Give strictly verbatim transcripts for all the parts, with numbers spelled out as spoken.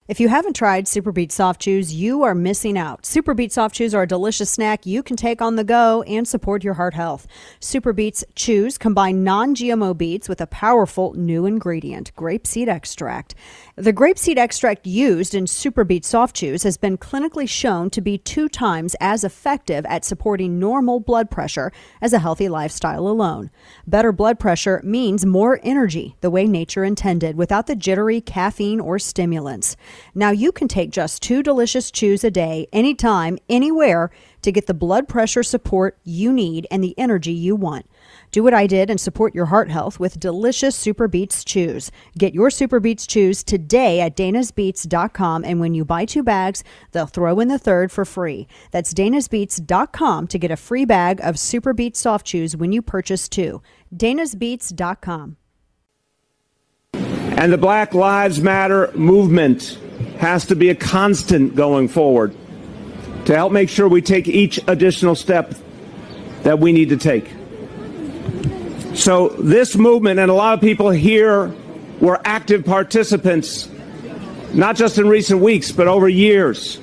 If you haven't tried Super Beet Soft Chews, you are missing out. Super Beet Soft Chews are a delicious snack you can take on the go and support your heart health. Super Beets Chews combine non-G M O beets with a powerful new ingredient, grapeseed extract. The grapeseed extract used in Super Beet Soft Chews has been clinically shown to be two times as effective at supporting normal blood pressure as a healthy lifestyle alone. Better blood pressure means more energy, the way nature intended, without the jittery caffeine or stimulants. Now you can take just two delicious chews a day, anytime, anywhere, to get the blood pressure support you need and the energy you want. Do what I did and support your heart health with delicious Super Beets Chews. Get your Super Beets Chews today at danas beets dot com, and when you buy two bags, they'll throw in the third for free. That's danas beets dot com to get a free bag of Super Beets Soft Chews when you purchase two. danas beets dot com. And the Black Lives Matter movement has to be a constant going forward to help make sure we take each additional step that we need to take. So this movement, and a lot of people here were active participants, not just in recent weeks, but over years.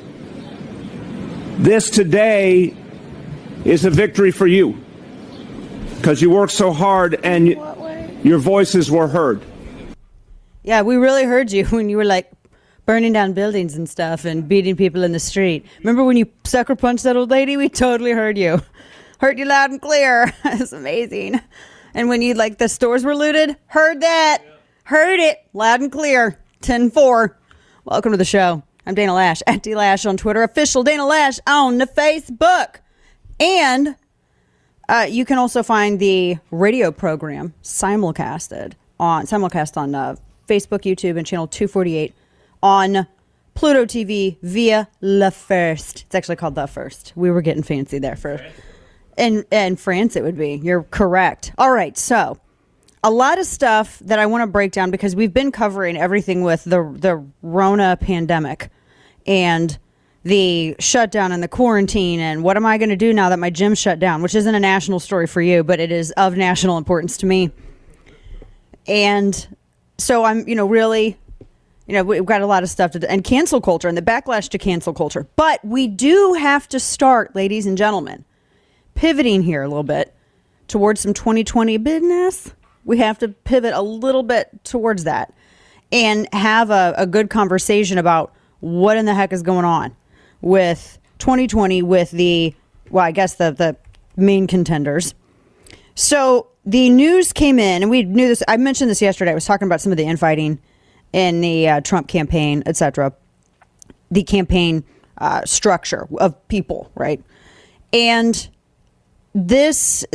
This today is a victory for you because you worked so hard and your voices were heard. Yeah, we really heard you when you were like burning down buildings and stuff and beating people in the street. Remember when you sucker punched that old lady? We totally heard you. Heard you loud and clear. It's amazing. And when you, like, the stores were looted, heard that. Yeah. Heard it loud and clear. ten four. Welcome to the show. I'm Dana Lash, at D Lash on Twitter. Official Dana Lash on the Facebook. And uh, you can also find the radio program simulcasted on, simulcast on uh, Facebook, YouTube, and channel two forty-eight on Pluto T V via Le First. It's actually called The First. We were getting fancy there for... In, in France, it would be. You're correct. All right. So a lot of stuff that I want to break down because we've been covering everything with the, the Rona pandemic and the shutdown and the quarantine. And what am I going to do now that my gym shut down, which isn't a national story for you, but it is of national importance to me. And so I'm, you know, really, you know, we've got a lot of stuff to do, and cancel culture and the backlash to cancel culture. But we do have to start, ladies and gentlemen, pivoting here a little bit towards some twenty twenty business. We have to pivot a little bit towards that and have a, a good conversation about what in the heck is going on with twenty twenty with the, well, I guess the, the main contenders. So the news came in, and we knew this. I mentioned this yesterday. I was talking about some of the infighting in the uh, Trump campaign, et cetera. The campaign uh, structure of people, right? And This,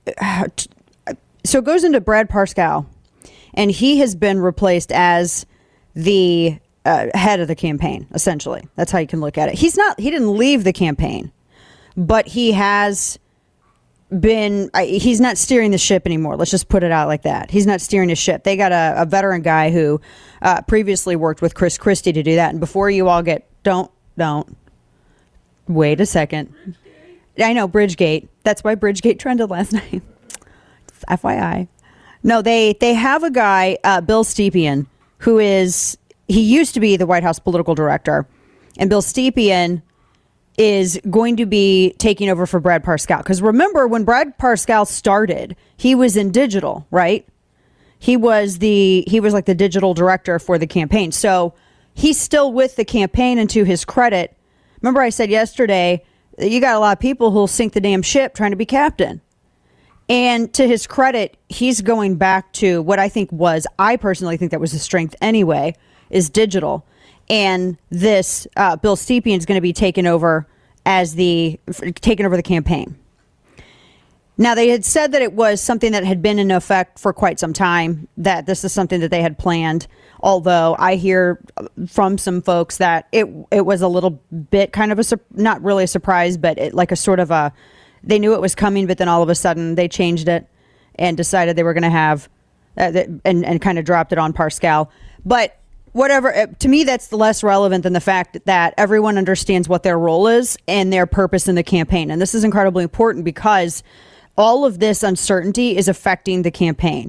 so it goes into Brad Parscale, and he has been replaced as the uh, head of the campaign, essentially. That's how you can look at it. He's not, he didn't leave the campaign, but he has been, uh, he's not steering the ship anymore. Let's just put it out like that. He's not steering the ship. They got a, a veteran guy who uh, previously worked with Chris Christie to do that. And before you all get, don't, don't, wait a second. I know, Bridgegate. That's why Bridgegate trended last night. F Y I. No, they they have a guy, uh, Bill Stepien, who is, he used to be the White House political director. And Bill Stepien is going to be taking over for Brad Parscale. Because remember, when Brad Parscale started, he was in digital, right? He was the, he was like the digital director for the campaign. So he's still with the campaign, and to his credit, remember I said yesterday, you got a lot of people who'll sink the damn ship trying to be captain. And to his credit, he's going back to what I think was, I personally think that was his strength anyway, is digital. And this uh, Bill Stepien is going to be taken over as the, taking over the campaign. Now, they had said that it was something that had been in effect for quite some time, that this is something that they had planned. Although I hear from some folks that it it was a little bit kind of a, not really a surprise, but it, like a sort of a, they knew it was coming, but then all of a sudden they changed it and decided they were going to have, uh, and, and kind of dropped it on Parscale. But whatever, to me, that's less relevant than the fact that everyone understands what their role is and their purpose in the campaign. And this is incredibly important because all of this uncertainty is affecting the campaign.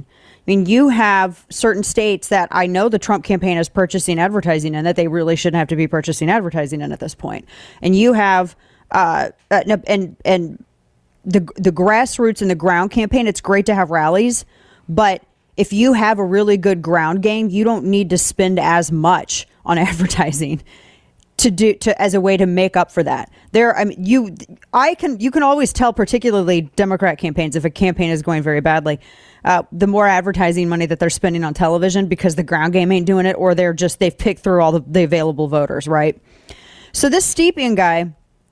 mean, you have certain states that I know the Trump campaign is purchasing advertising in that they really shouldn't have to be purchasing advertising in at this point. And you have uh, and and the the grassroots and the ground campaign. It's great to have rallies, but if you have a really good ground game, you don't need to spend as much on advertising to do to as a way to make up for that. There, I mean, you, I can, you can always tell, particularly Democrat campaigns, if a campaign is going very badly, uh, the more advertising money that they're spending on television because the ground game ain't doing it, or they're just they've picked through all the, the available voters, right? So this Stepien guy,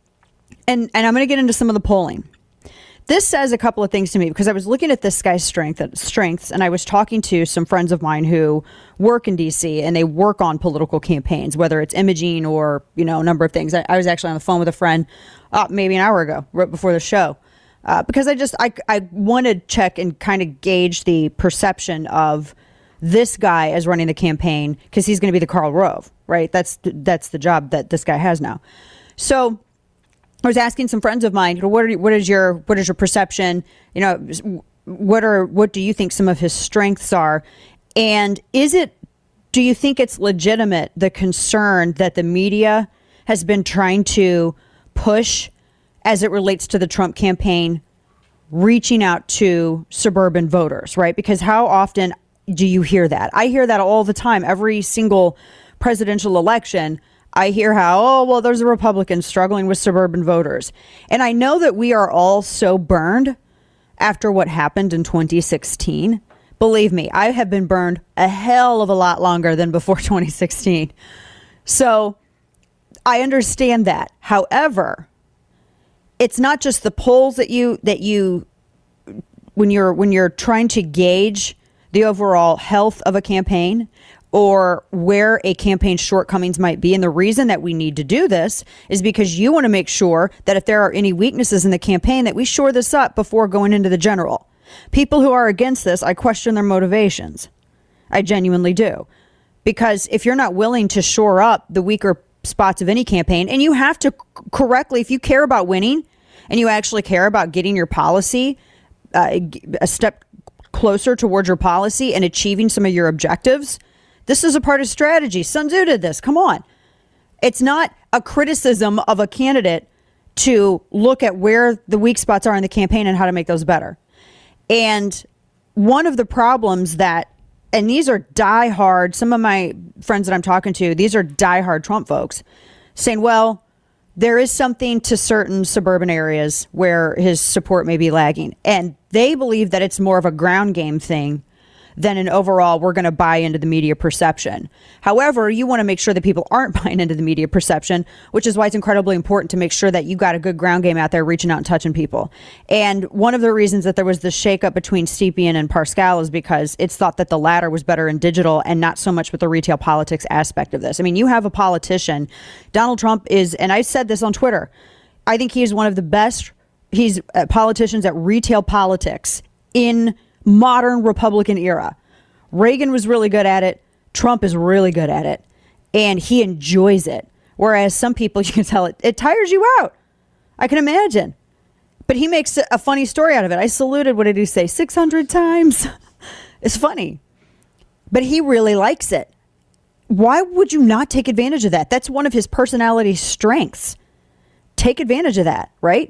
and and I'm going to get into some of the polling. This says a couple of things to me because I was looking at this guy's strength, strengths, and I was talking to some friends of mine who work in D C and they work on political campaigns, whether it's imaging or, you know, a number of things. I, I was actually on the phone with a friend uh, maybe an hour ago, right before the show, uh, because I just I, I want to check and kind of gauge the perception of this guy as running the campaign because he's going to be the Karl Rove, right? That's that's the job that this guy has now. So I was asking some friends of mine, you know, what are, what is your what is your perception? You know, what are what do you think some of his strengths are? And is it do you think it's legitimate, the concern that the media has been trying to push as it relates to the Trump campaign, reaching out to suburban voters, right? Because how often do you hear that? I hear that all the time, every single presidential election. I hear how, oh, well, there's a Republican struggling with suburban voters. And I know that we are all so burned after what happened in twenty sixteen. Believe me, I have been burned a hell of a lot longer than before twenty sixteen. So I understand that. However, it's not just the polls that you that you when you're when you're trying to gauge the overall health of a campaign or where a campaign's shortcomings might be. And the reason that we need to do this is because you want to make sure that if there are any weaknesses in the campaign, that we shore this up before going into the general. People who are against this, I question their motivations. I genuinely do. Because if you're not willing to shore up the weaker spots of any campaign, and you have to correctly, if you care about winning and you actually care about getting your policy uh, a step closer towards your policy and achieving some of your objectives, this is a part of strategy. Sun Tzu did this. Come on. It's not a criticism of a candidate to look at where the weak spots are in the campaign and how to make those better. And one of the problems that, and these are diehard, some of my friends that I'm talking to, these are diehard Trump folks saying, well, there is something to certain suburban areas where his support may be lagging. And they believe that it's more of a ground game thing than an overall, we're going to buy into the media perception. However, you want to make sure that people aren't buying into the media perception, which is why it's incredibly important to make sure that you got a good ground game out there reaching out and touching people. And one of the reasons that there was this shakeup between Stepien and Pascal is because it's thought that the latter was better in digital and not so much with the retail politics aspect of this. I mean, you have a politician. Donald Trump is, and I said this on Twitter, I think he is one of the best he's uh, politicians at retail politics in modern Republican era. Reagan was really good at it. Trump is really good at it. And he enjoys it. Whereas some people, you can tell it, it tires you out. I can imagine. But he makes a funny story out of it. I saluted, what did he say, six hundred times? It's funny. But he really likes it. Why would you not take advantage of that? That's one of his personality strengths. Take advantage of that, right?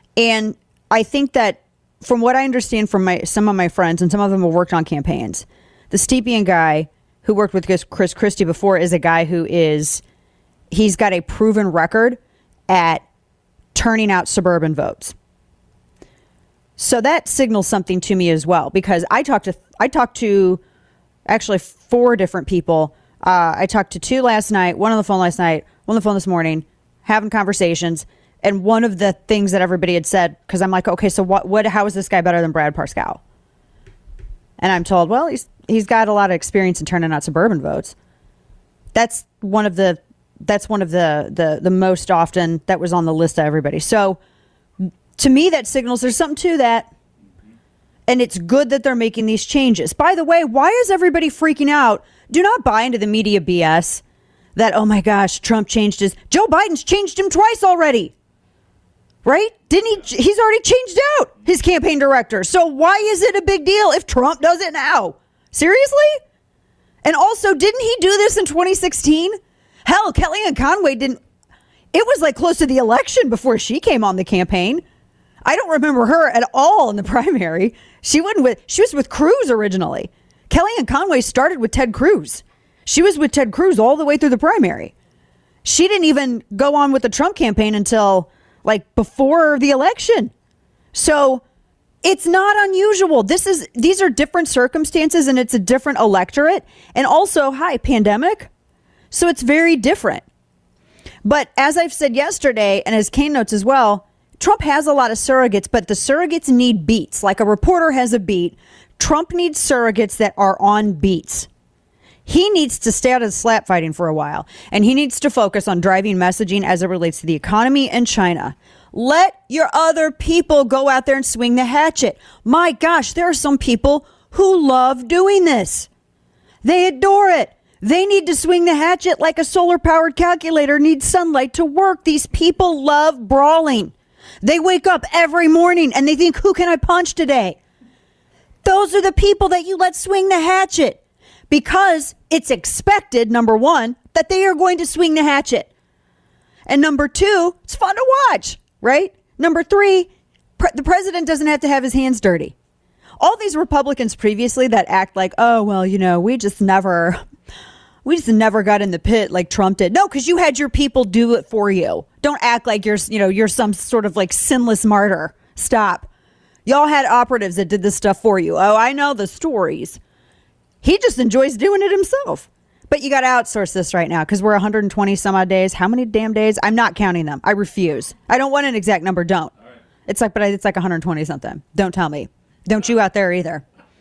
And I think that from what I understand from my some of my friends, and some of them have worked on campaigns, the Stepien guy who worked with Chris Christie before is a guy who is, he's got a proven record at turning out suburban votes. So that signals something to me as well, because I talked to, I talked to actually four different people. Uh, I talked to two last night, one on the phone last night, one on the phone this morning, having conversations. And one of the things that everybody had said, because I'm like, okay, so what, what, how is this guy better than Brad Pascal? And I'm told, well, he's he's got a lot of experience in turning out suburban votes. That's one of the that's one of the the the most often that was on the list of everybody. So to me, that signals there's something to that. And it's good that they're making these changes. By the way, why is everybody freaking out? Do not buy into the media B S that, oh my gosh, Trump changed his, Joe Biden's changed him twice already. Right? Didn't he? He's already changed out his campaign director. So why is it a big deal if Trump does it now? Seriously? And also, didn't he do this in twenty sixteen? Hell, Kellyanne Conway didn't. It was like close to the election before she came on the campaign. I don't remember her at all in the primary. She wasn't with, she was with Cruz originally. Kellyanne Conway started with Ted Cruz. She was with Ted Cruz all the way through the primary. She didn't even go on with the Trump campaign until like before the election. So it's not unusual. This is, these are different circumstances and it's a different electorate. And also, hi, pandemic. So it's very different. But as I've said yesterday, and as Kane notes as well, Trump has a lot of surrogates, but the surrogates need beats. Like a reporter has a beat. Trump needs surrogates that are on beats. He needs to stay out of the slap fighting for a while, and he needs to focus on driving messaging as it relates to the economy and China. Let your other people go out there and swing the hatchet. My gosh, there are some people who love doing this. They adore it. They need to swing the hatchet like a solar-powered calculator needs sunlight to work. These people love brawling. They wake up every morning and they think, who can I punch today? Those are the people that you let swing the hatchet because it's expected, number one, that they are going to swing the hatchet. And number two, it's fun to watch, right? Number three, pre- the president doesn't have to have his hands dirty. All these Republicans previously that act like, oh, well, you know, we just never... We just never got in the pit like Trump did. No, because you had your people do it for you. Don't act like you're, you know, you're some sort of like sinless martyr. Stop. Y'all had operatives that did this stuff for you. Oh, I know the stories. He just enjoys doing it himself. But you got to outsource this right now because we're one hundred twenty some odd days. How many damn days? I'm not counting them. I refuse. I don't want an exact number. Don't. Right. It's like, but it's like one hundred twenty something. Don't tell me. Don't you out there either.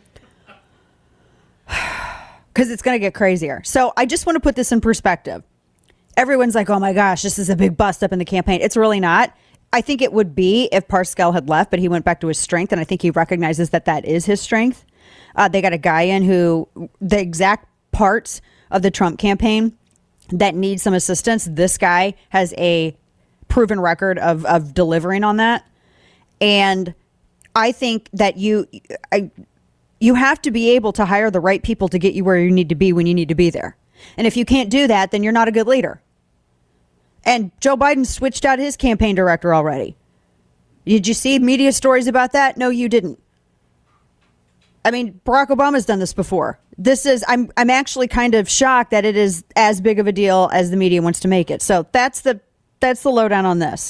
Because it's going to get crazier. So I just want to put this in perspective. Everyone's like, oh my gosh, this is a big bust up in the campaign. It's really not. I think it would be if Parscale had left, but he went back to his strength. And I think he recognizes that that is his strength. Uh, they got a guy in who the exact parts of the Trump campaign that need some assistance. This guy has a proven record of, of delivering on that. And I think that you... I, You have to be able to hire the right people to get you where you need to be when you need to be there. And if you can't do that, then you're not a good leader. And Joe Biden switched out his campaign director already. Did you see media stories about that? No, you didn't. I mean, Barack Obama's done this before. This is, I'm I'm actually kind of shocked that it is as big of a deal as the media wants to make it. So that's the that's the lowdown on this.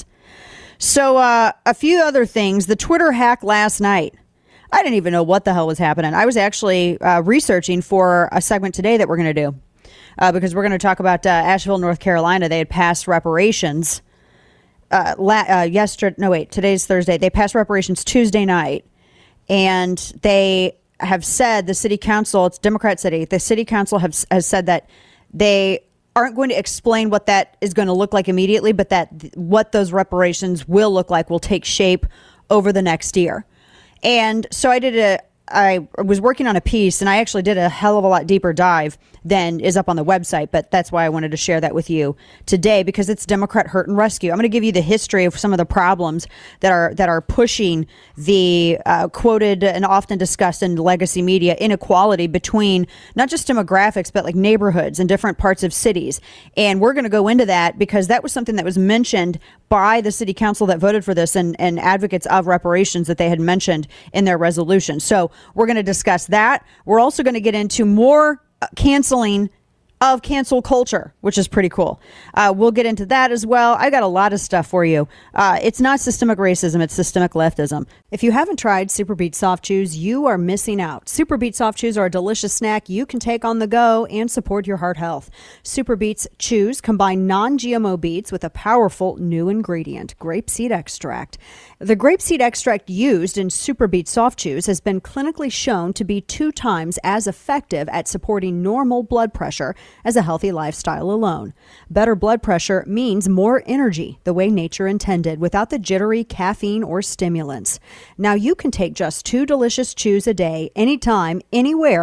So uh, a few other things. The Twitter hack last night. I didn't even know what the hell was happening. I was actually uh, researching for a segment today that we're going to do uh, because we're going to talk about uh, Asheville, North Carolina. They had passed reparations uh, la- uh, yesterday. No, wait, today's Thursday. They passed reparations Tuesday night, and they have said the city council, it's Democrat city, the city council have, has said that they aren't going to explain what that is going to look like immediately, but that th- what those reparations will look like will take shape over the next year. And so I did a, I was working on a piece and I actually did a hell of a lot deeper dive than is up on the website. But that's why I wanted to share that with you today, because it's Democrat hurt and rescue. I'm going to give you the history of some of the problems that are that are pushing the uh, quoted and often discussed in legacy media inequality between not just demographics, but like neighborhoods and different parts of cities. And we're going to go into that because that was something that was mentioned by the city council that voted for this and, and advocates of reparations that they had mentioned in their resolution. So we're going to discuss that. We're also going to get into more canceling of cancel culture, which is pretty cool. Uh, we'll get into that as well. I got a lot of stuff for you. Uh, it's not systemic racism, it's systemic leftism. If you haven't tried Superbeat Soft Chews, you are missing out. Superbeat Soft Chews are a delicious snack you can take on the go and support your heart health. Superbeats Chews combine non-G M O beets with a powerful new ingredient, grapeseed extract. The grapeseed extract used in Superbeat Soft Chews has been clinically shown to be two times as effective at supporting normal blood pressure as a healthy lifestyle alone. Better blood pressure means more energy, the way nature intended, without the jittery caffeine or stimulants. Now you can take just two delicious chews a day, anytime, anywhere,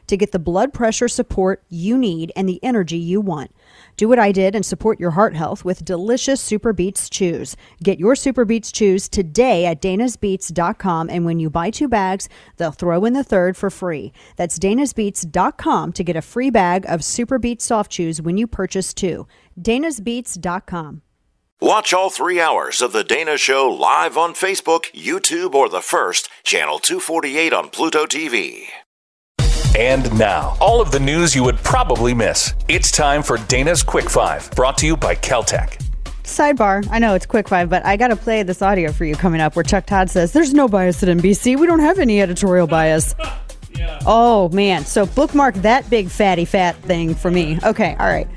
to get the blood pressure support you need and the energy you want. Do what I did and support your heart health with delicious Super Beets Chews. Get your Super Beets Chews today at danas beets dot com, and when you buy two bags, they'll throw in the third for free. That's danas beets dot com to get a free bag of Super Beets Soft Chews when you purchase two. danas beets dot com. Watch all three hours of The Dana Show live on Facebook, YouTube, or the first, channel two forty-eight on Pluto T V. And now, all of the news you would probably miss. It's time for Dana's Quick Five, brought to you by Caltech. Sidebar, I know it's Quick Five, but I got to play this audio for you coming up where Chuck Todd says, there's no bias at N B C. We don't have any editorial bias. Yeah. Oh, man. So bookmark that big fatty fat thing for me. Okay, all right.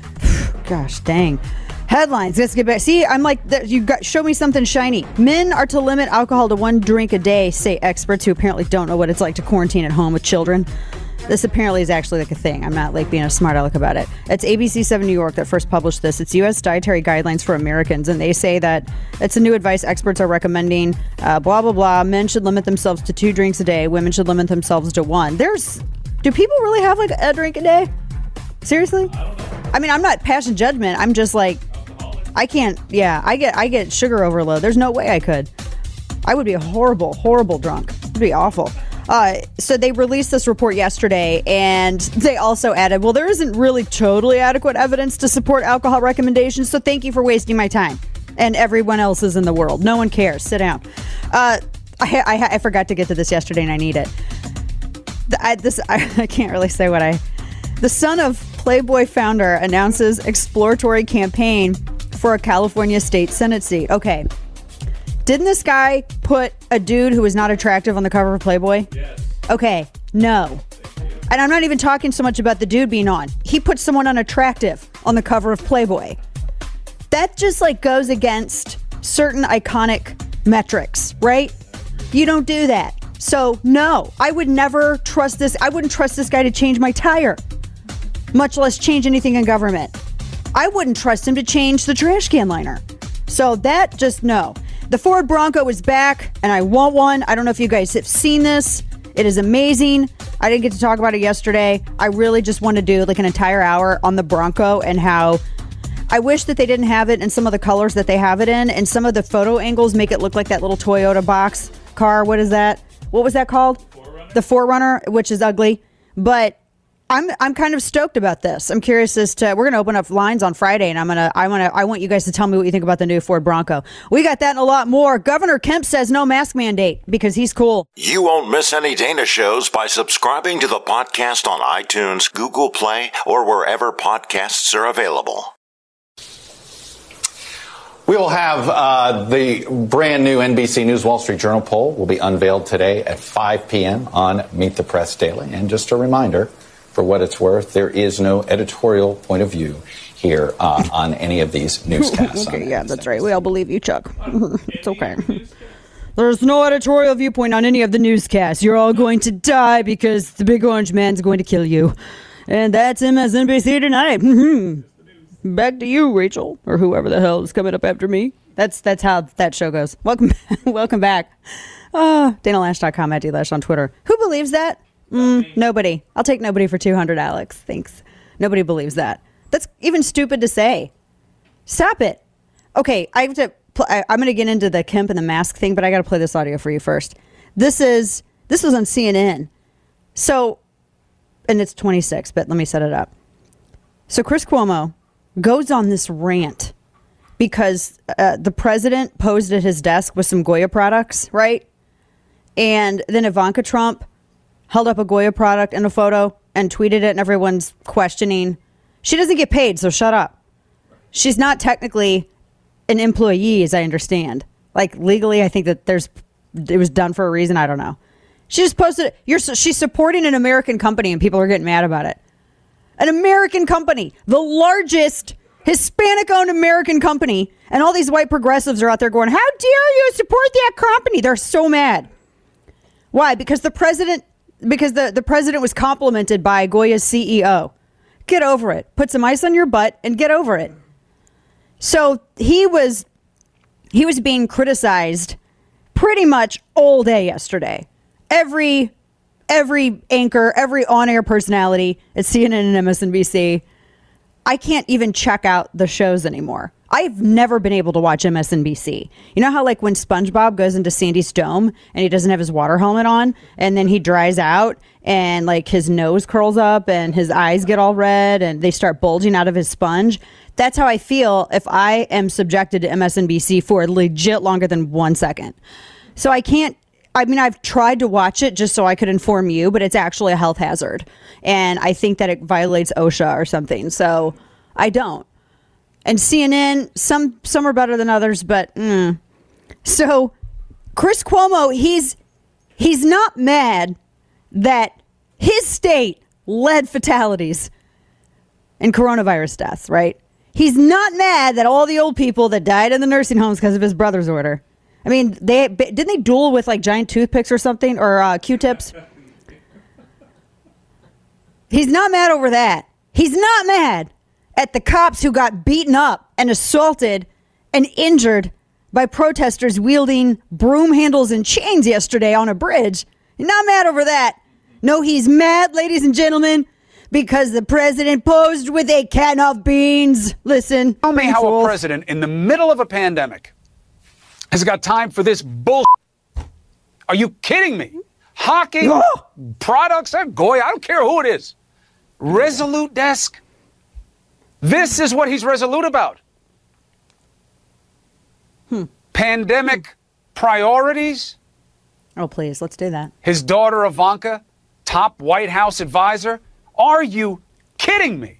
Gosh, dang. Headlines. Let's get back. See, I'm like, you got show me something shiny. Men are to limit alcohol to one drink a day, say experts who apparently don't know what it's like to quarantine at home with children. This apparently is actually like a thing. I'm not like being a smart aleck about it. It's A B C seven New York that first published this. It's U S Dietary Guidelines for Americans, and they say that it's a new advice experts are recommending. Uh, blah, blah, blah. Men should limit themselves to two drinks a day. Women should limit themselves to one. There's, do people really have like a drink a day? Seriously? I don't know. I mean, I'm not passing judgment. I'm just like, I can't, yeah, I get I get sugar overload. There's no way I could. I would be a horrible, horrible drunk. It would be awful. Uh, so they released this report yesterday, and they also added, well, there isn't really totally adequate evidence to support alcohol recommendations, so thank you for wasting my time and everyone else's in the world. No one cares. Sit down. Uh, I, I, I forgot to get to this yesterday, and I need it. The, I, this I, I can't really say what I... The son of Playboy founder announces exploratory campaign for a California state Senate seat. Okay. Didn't this guy put a dude who was not attractive on the cover of Playboy? Yes. Okay. No. And I'm not even talking so much about the dude being on. He put someone unattractive on the cover of Playboy. That just like goes against certain iconic metrics, right? You don't do that. So no, I would never trust this. I wouldn't trust this guy to change my tire, much less change anything in government. I wouldn't trust him to change the trash can liner. So that just no. The Ford Bronco is back, and I want one. I don't know if you guys have seen this. It is amazing. I didn't get to talk about it yesterday. I really just want to do like an entire hour on the Bronco and how I wish that they didn't have it in some of the colors that they have it in, and some of the photo angles make it look like that little Toyota box car. What is that? What was that called? Forerunner. The four runner, which is ugly. But I'm I'm kind of stoked about this. I'm curious as to, we're going to open up lines on Friday, and I'm going to I want to I want you guys to tell me what you think about the new Ford Bronco. We got that and a lot more. Governor Kemp says no mask mandate because he's cool. You won't miss any Dana shows by subscribing to the podcast on iTunes, Google Play, or wherever podcasts are available. We will have uh, the brand new N B C News Wall Street Journal poll will be unveiled today at five p.m. on Meet the Press Daily. And just a reminder, for what it's worth, there is no editorial point of view here uh, on any of these newscasts. Okay, yeah, that's right. We all believe you, Chuck. It's okay. There's no editorial viewpoint on any of the newscasts. You're all going to die because the big orange man's going to kill you. And that's M S N B C tonight. Back to you, Rachel, or whoever the hell is coming up after me. That's that's how that show goes. Welcome, welcome back. Uh, Dana Lash dot com, at D Lash on Twitter. Who believes that? Mm, nobody. I'll take nobody for two hundred, Alex. Thanks. Nobody believes that. That's even stupid to say. Stop it. Okay, I have to. Pl- I, I'm going to get into the Kemp and the mask thing, but I got to play this audio for you first. This is this was on C N N. So, and it's twenty-six, but let me set it up. So Chris Cuomo goes on this rant because uh, the president posed at his desk with some Goya products, right? And then Ivanka Trump held up a Goya product in a photo and tweeted it, and everyone's questioning. She doesn't get paid, so shut up. She's not technically an employee, as I understand. Like, legally, I think that there's it was done for a reason. I don't know. She just posted it. You're, she's supporting an American company, and people are getting mad about it. An American company, the largest Hispanic-owned American company, and all these white progressives are out there going, how dare you support that company? They're so mad. Why? Because the president, because the, the president was complimented by Goya's C E O. Get over it. Put some ice on your butt and get over it. So he was, he was being criticized pretty much all day yesterday. Every every anchor, every on-air personality at C N N and M S N B C. I can't even check out the shows anymore. I've never been able to watch M S N B C. You know how like when SpongeBob goes into Sandy's dome and he doesn't have his water helmet on and then he dries out and like his nose curls up and his eyes get all red and they start bulging out of his sponge? That's how I feel if I am subjected to M S N B C for legit longer than one second. So I can't, I mean, I've tried to watch it just so I could inform you, but it's actually a health hazard. And I think that it violates OSHA or something. So I don't. And C N N, some some are better than others, but mm. So Chris Cuomo, he's he's not mad that his state led fatalities and coronavirus deaths, right? He's not mad that all the old people that died in the nursing homes because of his brother's order. I mean, they didn't they duel with like giant toothpicks or something, or uh, Q-tips? He's not mad over that. He's not mad at the cops who got beaten up and assaulted and injured by protesters wielding broom handles and chains yesterday on a bridge. He's not mad over that. No, he's mad, ladies and gentlemen, because the president posed with a can of beans. Listen. Tell me how Wolf. a president in the middle of a pandemic has got time for this bull. Are you kidding me? Hawking Oh. products, Goy, I don't care who it is. Resolute desk. This is what he's resolute about. Hmm. Pandemic priorities. Oh, please, let's do that. His daughter Ivanka, top White House advisor. Are you kidding me?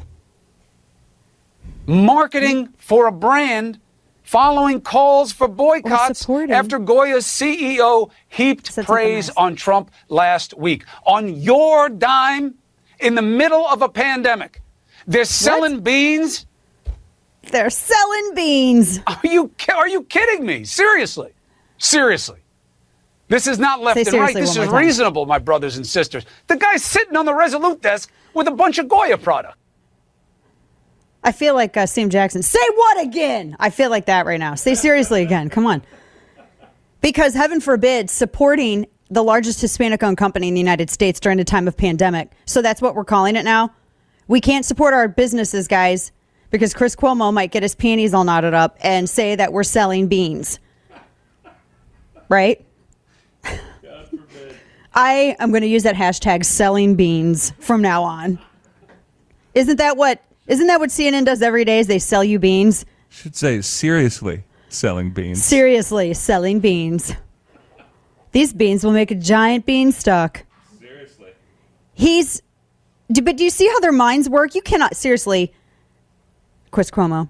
Marketing for a brand following calls for boycotts after Goya's C E O heaped praise nice. on Trump last week. On your dime, in the middle of a pandemic. They're selling what? beans. They're selling beans. Are you are you kidding me? Seriously. Seriously. This is not left Say and right. This is reasonable, my brothers and sisters. The guy's sitting on the Resolute desk with a bunch of Goya product. I feel like uh, Sam Jackson. Say what again? I feel like that right now. Say seriously again. Come on. Because heaven forbid, supporting the largest Hispanic-owned company in the United States during a time of pandemic. So that's what we're calling it now. We can't support our businesses, guys, because Chris Cuomo might get his panties all knotted up and say that we're selling beans. Right? God forbid. I am going to use that hashtag selling beans from now on. Isn't that what isn't that what C N N does every day is they sell you beans? Should say seriously selling beans. Seriously selling beans. These beans will make a giant beanstalk. Seriously. He's But do you see how their minds work? You cannot, seriously, Chris Cuomo.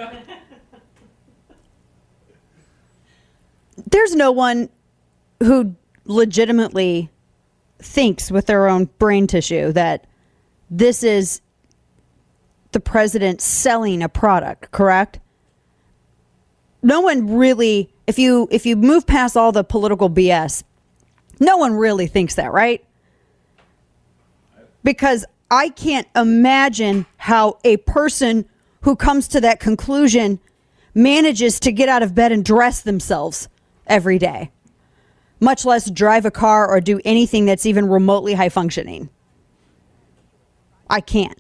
There's no one who legitimately thinks with their own brain tissue that this is the president selling a product, correct? No one really, if you if you move past all the political B S, no one really thinks that, right? Because I can't imagine how a person who comes to that conclusion manages to get out of bed and dress themselves every day, much less drive a car or do anything that's even remotely high functioning. I can't.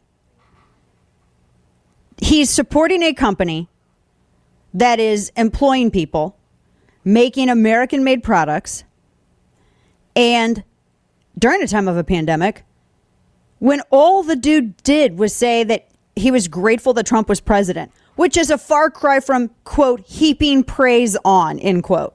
He's supporting a company that is employing people, making American-made products, and during a time of a pandemic, when all the dude did was say that he was grateful that Trump was president, which is a far cry from, quote, heaping praise on, end quote.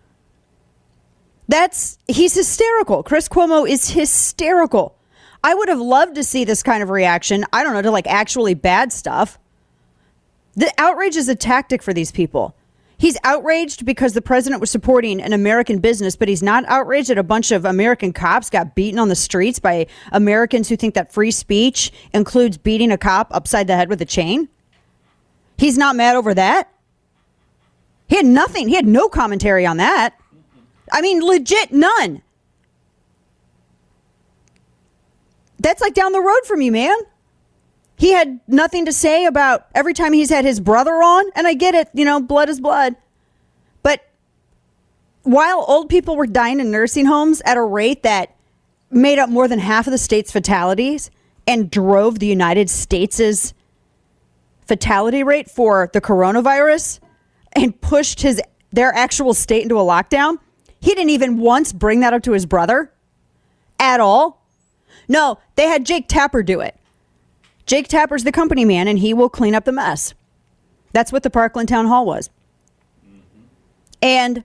That's, he's hysterical. Chris Cuomo is hysterical. I would have loved to see this kind of reaction, I don't know, to like actually bad stuff. The outrage is a tactic for these people. He's outraged because the president was supporting an American business, but he's not outraged that a bunch of American cops got beaten on the streets by Americans who think that free speech includes beating a cop upside the head with a chain. He's not mad over that. He had nothing. He had no commentary on that. I mean, legit none. That's like down the road from you, man. He had nothing to say about every time he's had his brother on. And I get it, you know, blood is blood. But while old people were dying in nursing homes at a rate that made up more than half of the state's fatalities and drove the United States' fatality rate for the coronavirus and pushed his their actual state into a lockdown. He didn't even once bring that up to his brother at all. No, they had Jake Tapper do it. Jake Tapper's the company man, and he will clean up the mess. That's what the Parkland Town Hall was. Mm-hmm. And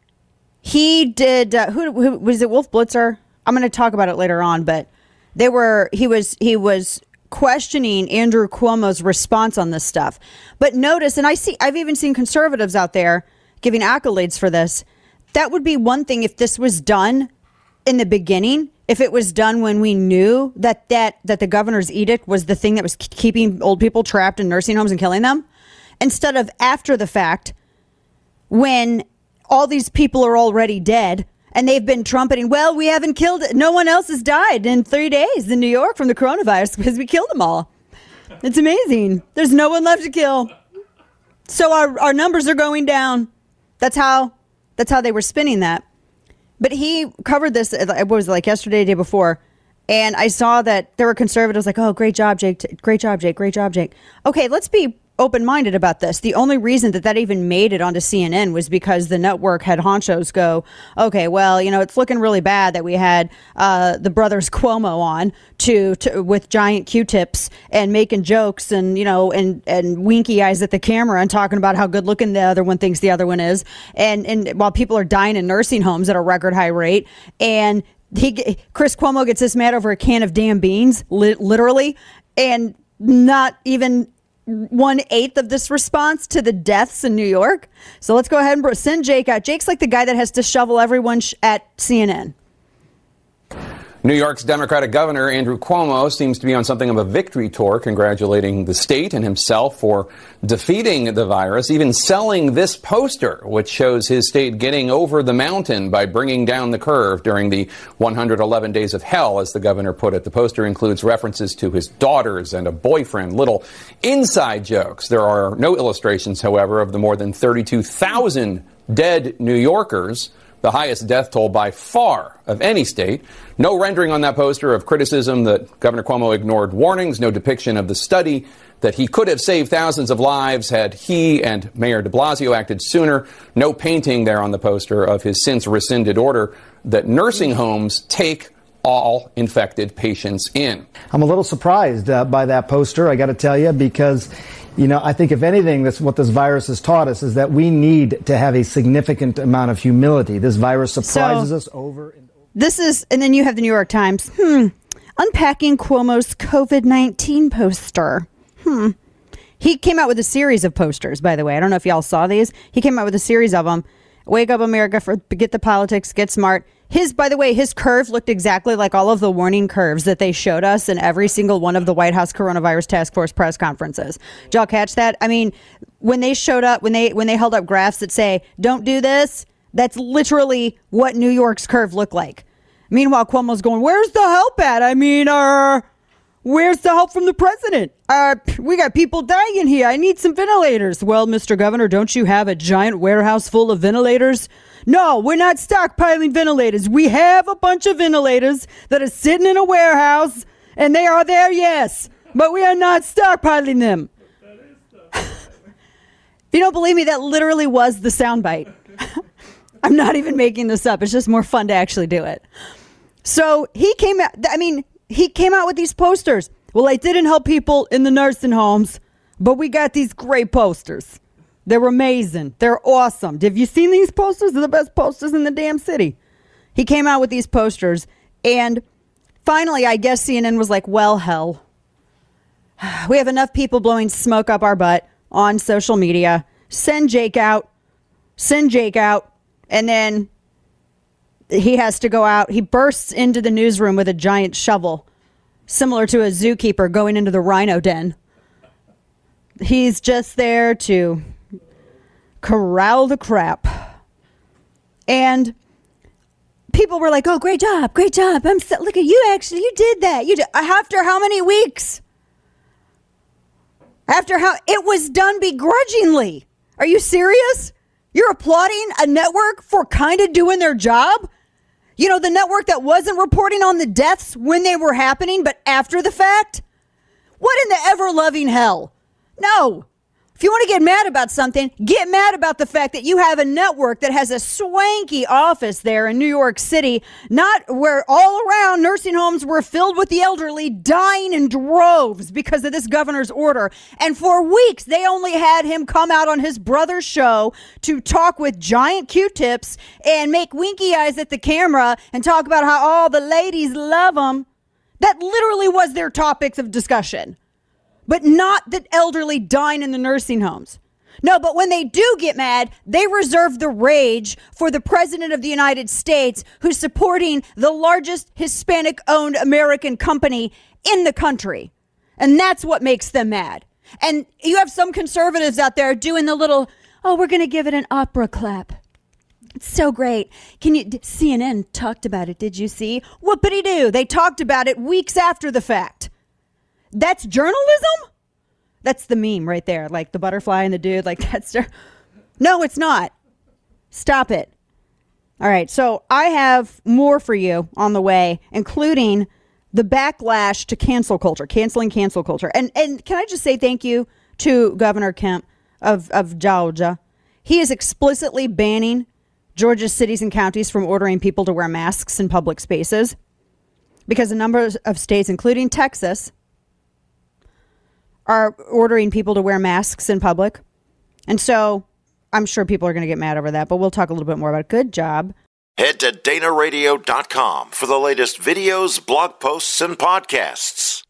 he did, uh, who, who was it, Wolf Blitzer? I'm going to talk about it later on, but they were, he was, he was questioning Andrew Cuomo's response on this stuff. But notice, and I see, I've even seen conservatives out there giving accolades for this. That would be one thing if this was done in the beginning, if it was done when we knew that that, that the governor's edict was the thing that was keeping old people trapped in nursing homes and killing them, instead of after the fact, when all these people are already dead and they've been trumpeting, well, we haven't killed it. No one else has died in three days in New York from the coronavirus because we killed them all. It's amazing. There's no one left to kill. So our, our numbers are going down. That's how that's how they were spinning that. But he covered this, it was like yesterday, day before, and I saw that there were conservatives like, oh, great job, Jake. Great job, Jake. Great job, Jake. Okay, let's be open-minded about this. The only reason that that even made it onto C N N was because the network had honchos go, okay, well, you know, it's looking really bad that we had uh, the brothers Cuomo on to, to with giant Q-tips and making jokes and, you know, and, and winky eyes at the camera and talking about how good looking the other one thinks the other one is. And, and while people are dying in nursing homes at a record high rate, and he, Chris Cuomo gets this mad over a can of damn beans, li- literally, and not even one eighth of this response to the deaths in New York. So let's go ahead and send Jake out. Jake's like the guy that has to shovel everyone sh- at C N N. New York's Democratic Governor Andrew Cuomo seems to be on something of a victory tour, congratulating the state and himself for defeating the virus, even selling this poster, which shows his state getting over the mountain by bringing down the curve during the one hundred eleven days of hell, as the governor put it. The poster includes references to his daughters and a boyfriend, little inside jokes. There are no illustrations, however, of the more than thirty-two thousand dead New Yorkers, the highest death toll by far of any state. No rendering on that poster of criticism that Governor Cuomo ignored warnings, no depiction of the study that he could have saved thousands of lives had he and Mayor de Blasio acted sooner. No painting there on the poster of his since rescinded order that nursing homes take all infected patients in. I'm a little surprised uh, by that poster, I got to tell you, because you know, I think if anything, that's what this virus has taught us, is that we need to have a significant amount of humility. This virus surprises so, us over and over. This is, and then you have the New York Times, hmm, unpacking Cuomo's COVID nineteen poster. Hmm. He came out with a series of posters, by the way. I don't know if y'all saw these. He came out with a series of them. Wake up, America, for get the politics, get smart. His, by the way, his curve looked exactly like all of the warning curves that they showed us in every single one of the White House Coronavirus Task Force press conferences. Did y'all catch that? I mean, when they showed up, when they when they held up graphs that say, don't do this, that's literally what New York's curve looked like. Meanwhile, Cuomo's going, where's the help at? I mean, uh, where's the help from the president? Uh, we got people dying here. I need some ventilators. Well, Mister Governor, don't you have a giant warehouse full of ventilators? No, we're not stockpiling ventilators. We have a bunch of ventilators that are sitting in a warehouse, and they are there, yes, but we are not stockpiling them. If you don't believe me, that literally was the soundbite. I'm not even making this up. It's just more fun to actually do it. So he came out, I mean, he came out with these posters. Well, I didn't help people in the nursing homes, but we got these great posters. They're amazing. They're awesome. Have you seen these posters? They're the best posters in the damn city. He came out with these posters, and finally, I guess C N N was like, well, hell. We have enough people blowing smoke up our butt on social media. Send Jake out. Send Jake out. And then he has to go out. He bursts into the newsroom with a giant shovel, similar to a zookeeper going into the rhino den. He's just there to corral the crap. And people were like, oh, great job, great job. I'm so, look at you, actually, you did that. You did. After how many weeks? After how? It was done begrudgingly. Are you serious? You're applauding a network for kind of doing their job? You know, the network that wasn't reporting on the deaths when they were happening, but after the fact? What in the ever-loving hell? No. If you want to get mad about something, get mad about the fact that you have a network that has a swanky office there in New York City, not where all around nursing homes were filled with the elderly dying in droves because of this governor's order. And for weeks, they only had him come out on his brother's show to talk with giant Q-tips and make winky eyes at the camera and talk about how all the ladies love him. That literally was their topics of discussion. But not the elderly dying in the nursing homes. No, but when they do get mad, they reserve the rage for the president of the United States, who's supporting the largest Hispanic-owned American company in the country. And that's what makes them mad. And you have some conservatives out there doing the little, oh, we're going to give it an opera clap. It's so great. Can you, C N N talked about it, did you see? Whoopity-doo. They talked about it weeks after the fact. That's journalism? That's the meme right there. Like the butterfly and the dude. Like that's... No, it's not. Stop it. All right. So I have more for you on the way, including the backlash to cancel culture, canceling cancel culture. And and can I just say thank you to Governor Kemp of, of Georgia. He is explicitly banning Georgia's cities and counties from ordering people to wear masks in public spaces because a number of states, including Texas, are ordering people to wear masks in public. And so I'm sure people are going to get mad over that, but we'll talk a little bit more about it. Good job. Head to Dana Radio dot com for the latest videos, blog posts, and podcasts.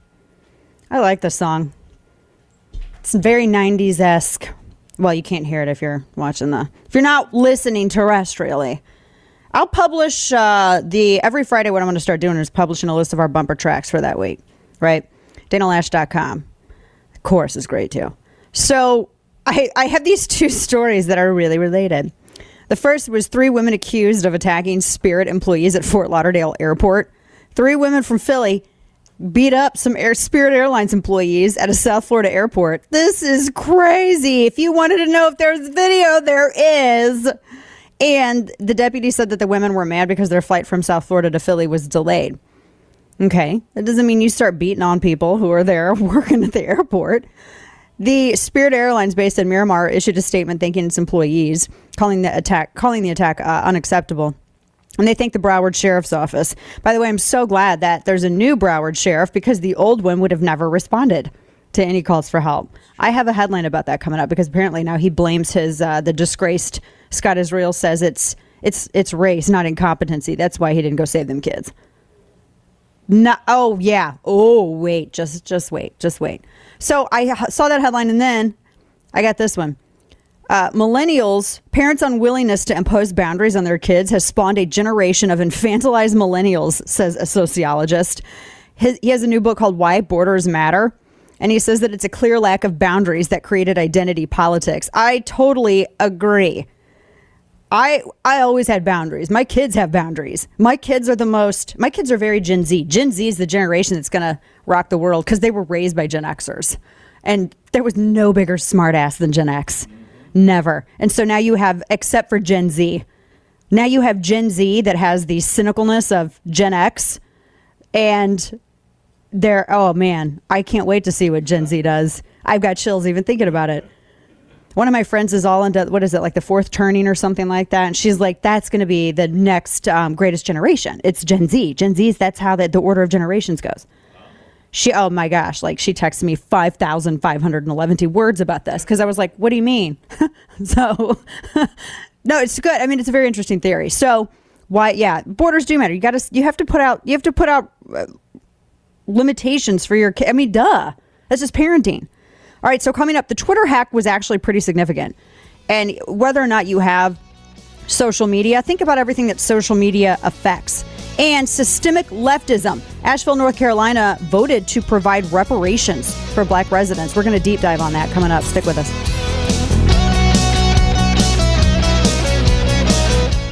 I like this song. It's very nineties-esque. Well, you can't hear it if you're watching the... If you're not listening terrestrially. I'll publish uh, the... Every Friday what I'm going to start doing is publishing a list of our bumper tracks for that week. Right? Dana Lash dot com. Course is great too. So I, I have these two stories that are really related. The first was three women accused of attacking Spirit employees at Fort Lauderdale Airport. Three women from Philly beat up some Air Spirit Airlines employees at a South Florida airport. This is crazy. If you wanted to know if there's video, there is. And the deputy said that the women were mad because their flight from South Florida to Philly was delayed. Okay, that doesn't mean you start beating on people who are there working at the airport. The Spirit Airlines based in Miramar issued a statement thanking its employees, calling the attack calling the attack uh, unacceptable. And they thank the Broward Sheriff's Office. By the way, I'm so glad that there's a new Broward Sheriff because the old one would have never responded to any calls for help. I have a headline about that coming up because apparently now he blames his uh, the disgraced Scott Israel says it's it's it's race, not incompetency. That's why he didn't go save them kids. No, oh, yeah. Oh, wait. Just just wait. Just wait. So I saw that headline, and then I got this one. Uh, millennials, parents' unwillingness to impose boundaries on their kids has spawned a generation of infantilized millennials, says a sociologist. His, he has a new book called Why Borders Matter, and he says that it's a clear lack of boundaries that created identity politics. I totally agree. I I always had boundaries. My kids have boundaries. My kids are the most, my kids are very Gen Z. Gen Z is the generation that's going to rock the world because they were raised by Gen Xers. And there was no bigger smartass than Gen X. Never. And so now you have, except for Gen Z, now you have Gen Z that has the cynicalness of Gen X. And they're, oh man, I can't wait to see what Gen Z does. I've got chills even thinking about it. One of my friends is all into, what is it, like the fourth turning or something like that. And she's like, that's going to be the next um, greatest generation. It's Gen Z. Gen Z, that's how the, the order of generations goes. She, oh my gosh, like she texted me five thousand five hundred eleven words about this because I was like, what do you mean? So, no, it's good. I mean, it's a very interesting theory. So why, yeah, borders do matter. You got to, you have to put out, you have to put out uh, limitations for your kid. I mean, duh, that's just parenting. All right, so coming up, the Twitter hack was actually pretty significant. And whether or not you have social media, think about everything that social media affects. And systemic leftism. Asheville, North Carolina voted to provide reparations for black residents. We're going to deep dive on that coming up. Stick with us.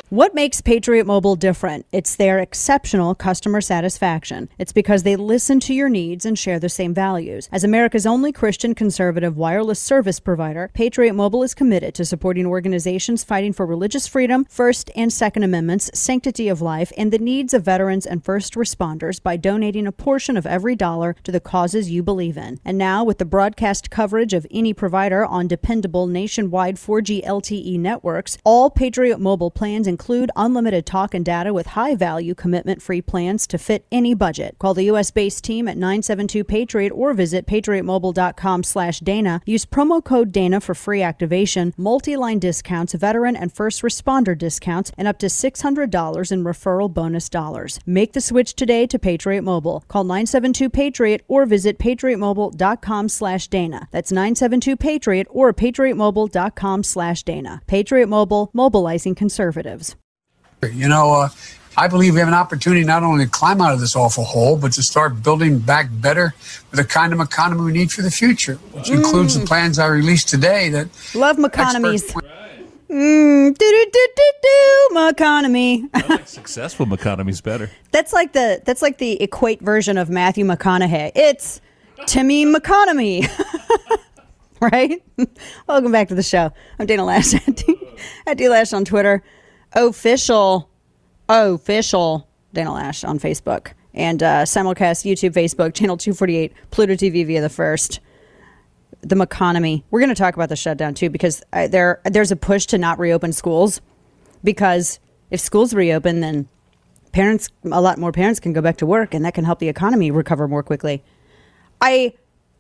What makes Patriot Mobile different? It's their exceptional customer satisfaction. It's because they listen to your needs and share the same values. As America's only Christian conservative wireless service provider, Patriot Mobile is committed to supporting organizations fighting for religious freedom, First and Second Amendments, sanctity of life, and the needs of veterans and first responders by donating a portion of every dollar to the causes you believe in. And now, with the broadcast coverage of any provider on dependable nationwide four G L T E networks, all Patriot Mobile plans include unlimited talk and data with high-value commitment-free plans to fit any budget. Call the U S-based team at nine seven two Patriot or visit patriotmobile.com slash Dana. Use promo code Dana for free activation, multi-line discounts, veteran and first responder discounts, and up to six hundred dollars in referral bonus dollars. Make the switch today to Patriot Mobile. Call nine seven two Patriot or visit patriotmobile.com slash Dana. That's nine seven two Patriot or patriotmobile.com slash Dana. Patriot Mobile, mobilizing conservatives. You know, uh, I believe we have an opportunity not only to climb out of this awful hole, but to start building back better with the kind of economy we need for the future, which mm. includes the plans I released today. That love economies. Mm, do do do do do economy. I like successful economy's better. That's like the that's like the equate version of Matthew McConaughey. It's Timmy McConomy. Right? Welcome back to the show. I'm Dana Lash at D Lash on Twitter. Official, official Dana Lash on Facebook. And uh, simulcast YouTube, Facebook, Channel two forty-eight, Pluto T V via the first. The McConomy. We're going to talk about the shutdown, too, because uh, there there's a push to not reopen schools. Because if schools reopen, then parents, a lot more parents can go back to work, and that can help the economy recover more quickly. I...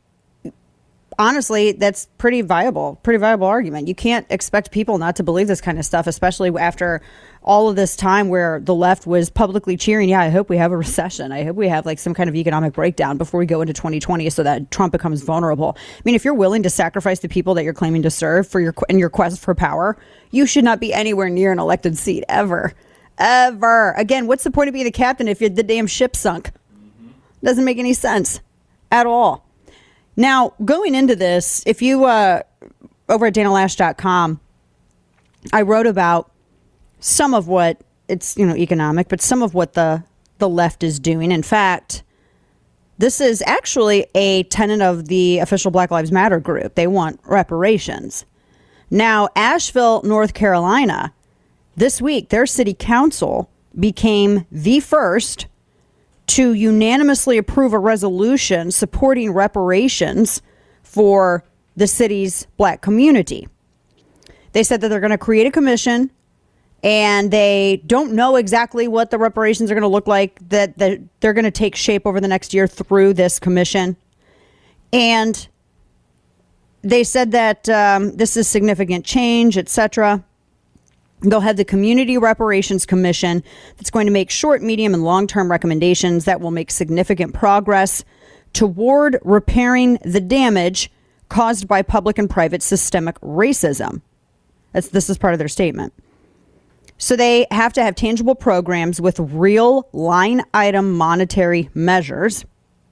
Honestly, that's pretty viable, pretty viable argument. You can't expect people not to believe this kind of stuff, especially after all of this time where the left was publicly cheering, yeah, I hope we have a recession. I hope we have like some kind of economic breakdown before we go into twenty twenty so that Trump becomes vulnerable. I mean, if you're willing to sacrifice the people that you're claiming to serve for your in your quest for power, you should not be anywhere near an elected seat ever, ever. Again, what's the point of being the captain if you're the damn ship sunk? Doesn't make any sense at all. Now, going into this, if you, uh, over at dana lash dot com, I wrote about some of what, it's, you know, economic, but some of what the, the left is doing. In fact, this is actually a tenet of the official Black Lives Matter group. They want reparations. Now, Asheville, North Carolina, this week, their city council became the first to unanimously approve a resolution supporting reparations for the city's black community. They said that they're going to create a commission, and they don't know exactly what the reparations are going to look like, that, that they're going to take shape over the next year through this commission. And they said that um, this is significant change, et cetera. They'll have the Community Reparations Commission that's going to make short, medium, and long-term recommendations that will make significant progress toward repairing the damage caused by public and private systemic racism. That's, this is part of their statement. So they have to have tangible programs with real line-item monetary measures.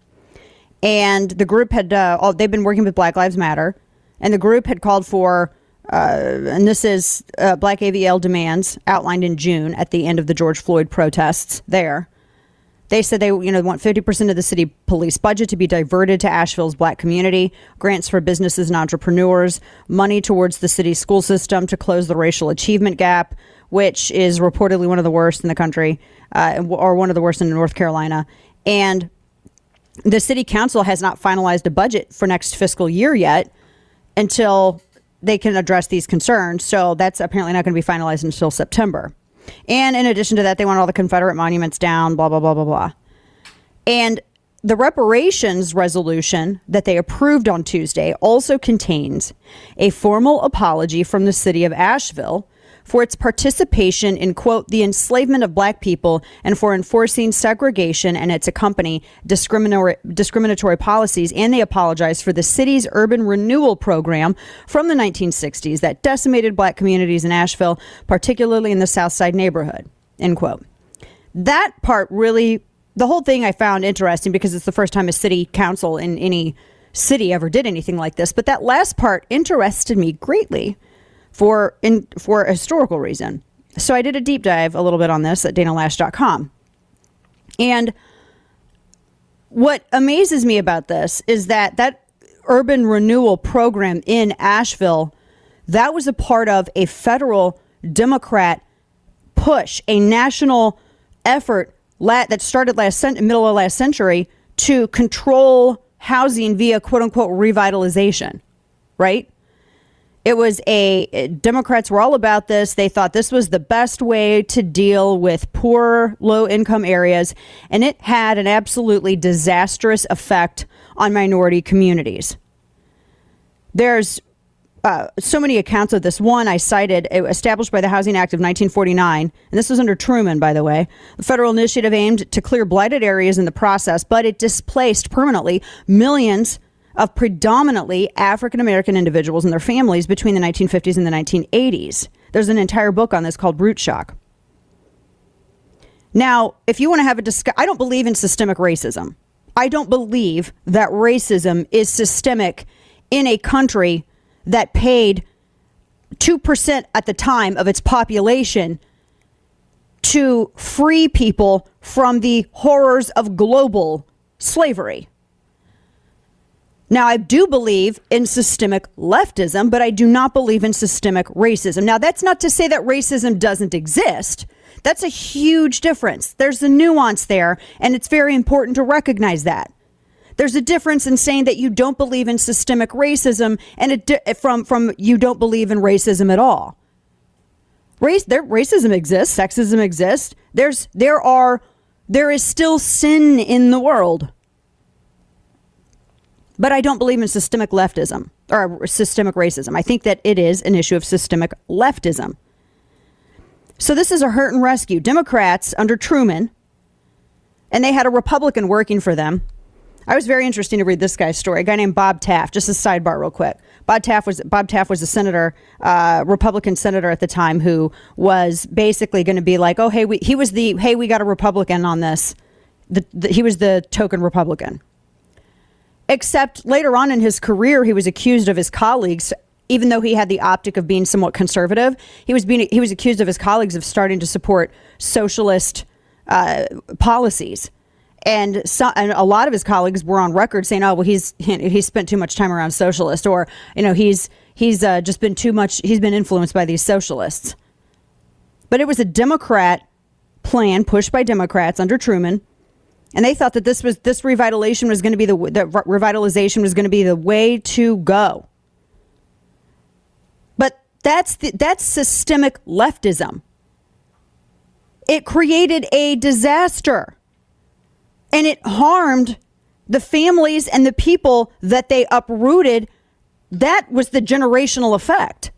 And the group had, uh, all, they've been working with Black Lives Matter, and the group had called for Uh, and this is uh, Black A V L demands outlined in June at the end of the George Floyd protests there. They said they you know want fifty percent of the city police budget to be diverted to Asheville's black community, grants for businesses and entrepreneurs, money towards the city's school system to close the racial achievement gap, which is reportedly one of the worst in the country, uh, or one of the worst in North Carolina. And the city council has not finalized a budget for next fiscal year yet until they can address these concerns. So that's apparently not going to be finalized until September. And in addition to that, they want all the Confederate monuments down, blah, blah, blah, blah, blah. And the reparations resolution that they approved on Tuesday also contains a formal apology from the city of Asheville for its participation in, quote, the enslavement of black people and for enforcing segregation and its accompanying discriminatory, discriminatory policies. And they apologize for the city's urban renewal program from the nineteen sixties that decimated black communities in Asheville, particularly in the South Side neighborhood, end quote. That part really, the whole thing I found interesting because it's the first time a city council in any city ever did anything like this. But that last part interested me greatly. For in for a historical reason. so I did a deep dive a little bit on this at dana loesch dot com. And what amazes me about this is that that urban renewal program in Asheville, that was a part of a federal Democrat push, a national effort that started last cent- middle of last century to control housing via quote unquote revitalization, right? It was a, Democrats were all about this. They thought this was the best way to deal with poor, low income areas. And it had an absolutely disastrous effect on minority communities. There's uh, so many accounts of this. One I cited, established by the Housing Act of nineteen forty-nine, and this was under Truman, by the way, a federal initiative aimed to clear blighted areas in the process, but it displaced permanently millions of predominantly African-American individuals and their families between the nineteen fifties and the nineteen eighties. There's an entire book on this called Root Shock. Now, if you want to have a discussion, I don't believe in systemic racism. I don't believe that racism is systemic in a country that paid two percent at the time of its population to free people from the horrors of global slavery. Now, I do believe in systemic leftism, but I do not believe in systemic racism. Now, that's not to say that racism doesn't exist. That's a huge difference. There's a nuance there, and it's very important to recognize that. There's a difference in saying that you don't believe in systemic racism and it di- from, from you don't believe in racism at all. Race, there, racism exists, sexism exists. There's, there are, there is still sin in the world. But I don't believe in systemic leftism or systemic racism. I think that it is an issue of systemic leftism. So this is a hurt and rescue. Democrats under Truman, and they had a Republican working for them. I was very interested to read this guy's story. A guy named Bob Taft. Just a sidebar real quick. Bob Taft was Bob Taft was a senator, uh, Republican senator at the time, who was basically going to be like, oh, hey, we, he was the, hey, we got a Republican on this. The, the, he was the token Republican. Except later on in his career, he was accused of his colleagues, even though he had the optic of being somewhat conservative, he was being he was accused of his colleagues of starting to support socialist uh, policies. And, so, and a lot of his colleagues were on record saying, "Oh, well, he's he's spent too much time around socialists," or you know, he's he's uh, just been too much. He's been influenced by these socialists. But it was a Democrat plan pushed by Democrats under Truman, and they thought that this was this revitalization was going to be the that revitalization was going to be the way to go. But that's the, that's systemic leftism. It created a disaster. And it harmed the families and the people that they uprooted. That was the generational effect.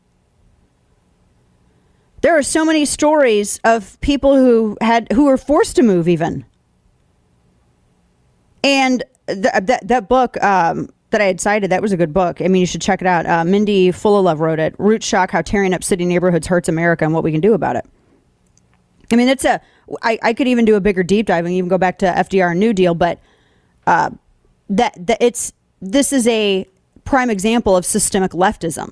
There are so many stories of people who had who were forced to move even. And th- that that book um, that I had cited, that was a good book. I mean, you should check it out. Uh, Mindy Fullilove wrote it. Root Shock: How Tearing Up City Neighborhoods Hurts America and What We Can Do About It. I mean, it's a, I, I could even do a bigger deep dive and even go back to F D R New Deal, but uh, that, that it's, this is a prime example of systemic leftism.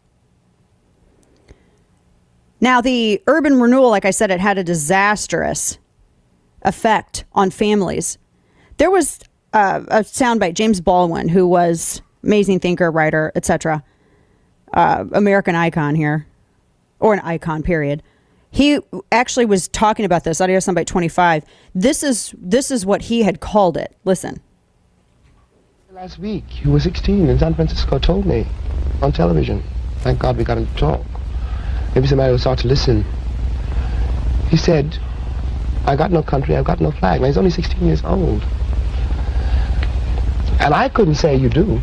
Now, the urban renewal, like I said, it had a disastrous effect on families. There was uh, a soundbite, James Baldwin, who was amazing thinker, writer, et cetera, uh, American icon here, or an icon, period. He actually was talking about this, audio soundbite twenty-five. This is this is what he had called it. Listen. Last week, he was sixteen in San Francisco, told me on television. Thank God we got him to talk. Maybe somebody will start to listen. He said, I got no country, I've got no flag. Now, he's only sixteen years old. And I couldn't say you do.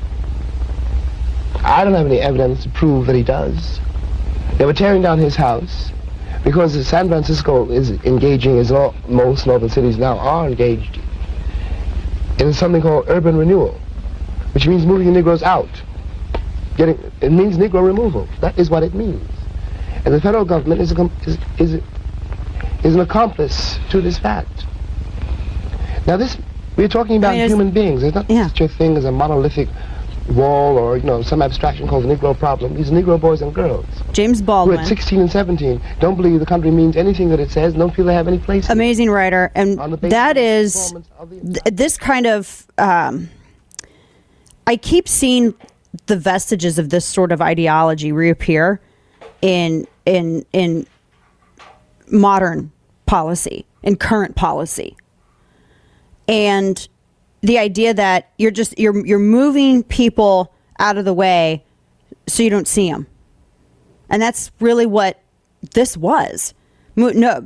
I don't have any evidence to prove that he does. They were tearing down his house. Because San Francisco is engaging, as all, most northern cities now are engaged, in something called urban renewal, which means moving the Negroes out. Getting, it means Negro removal. That is what it means. And the federal government is, a, is, is, is an accomplice to this fact. Now this, we're talking about I mean, human beings. There's not yeah. such a thing as a monolithic wall or, you know, some abstraction called the Negro problem. These are Negro boys and girls. James Baldwin. Who at sixteen and seventeen don't believe the country means anything that it says, don't feel they have any place. Amazing writer. And that is, th- this kind of, um, I keep seeing the vestiges of this sort of ideology reappear in, in, in modern policy, in current policy. And the idea that you're just you're you're moving people out of the way so you don't see them, and that's really what this was. No,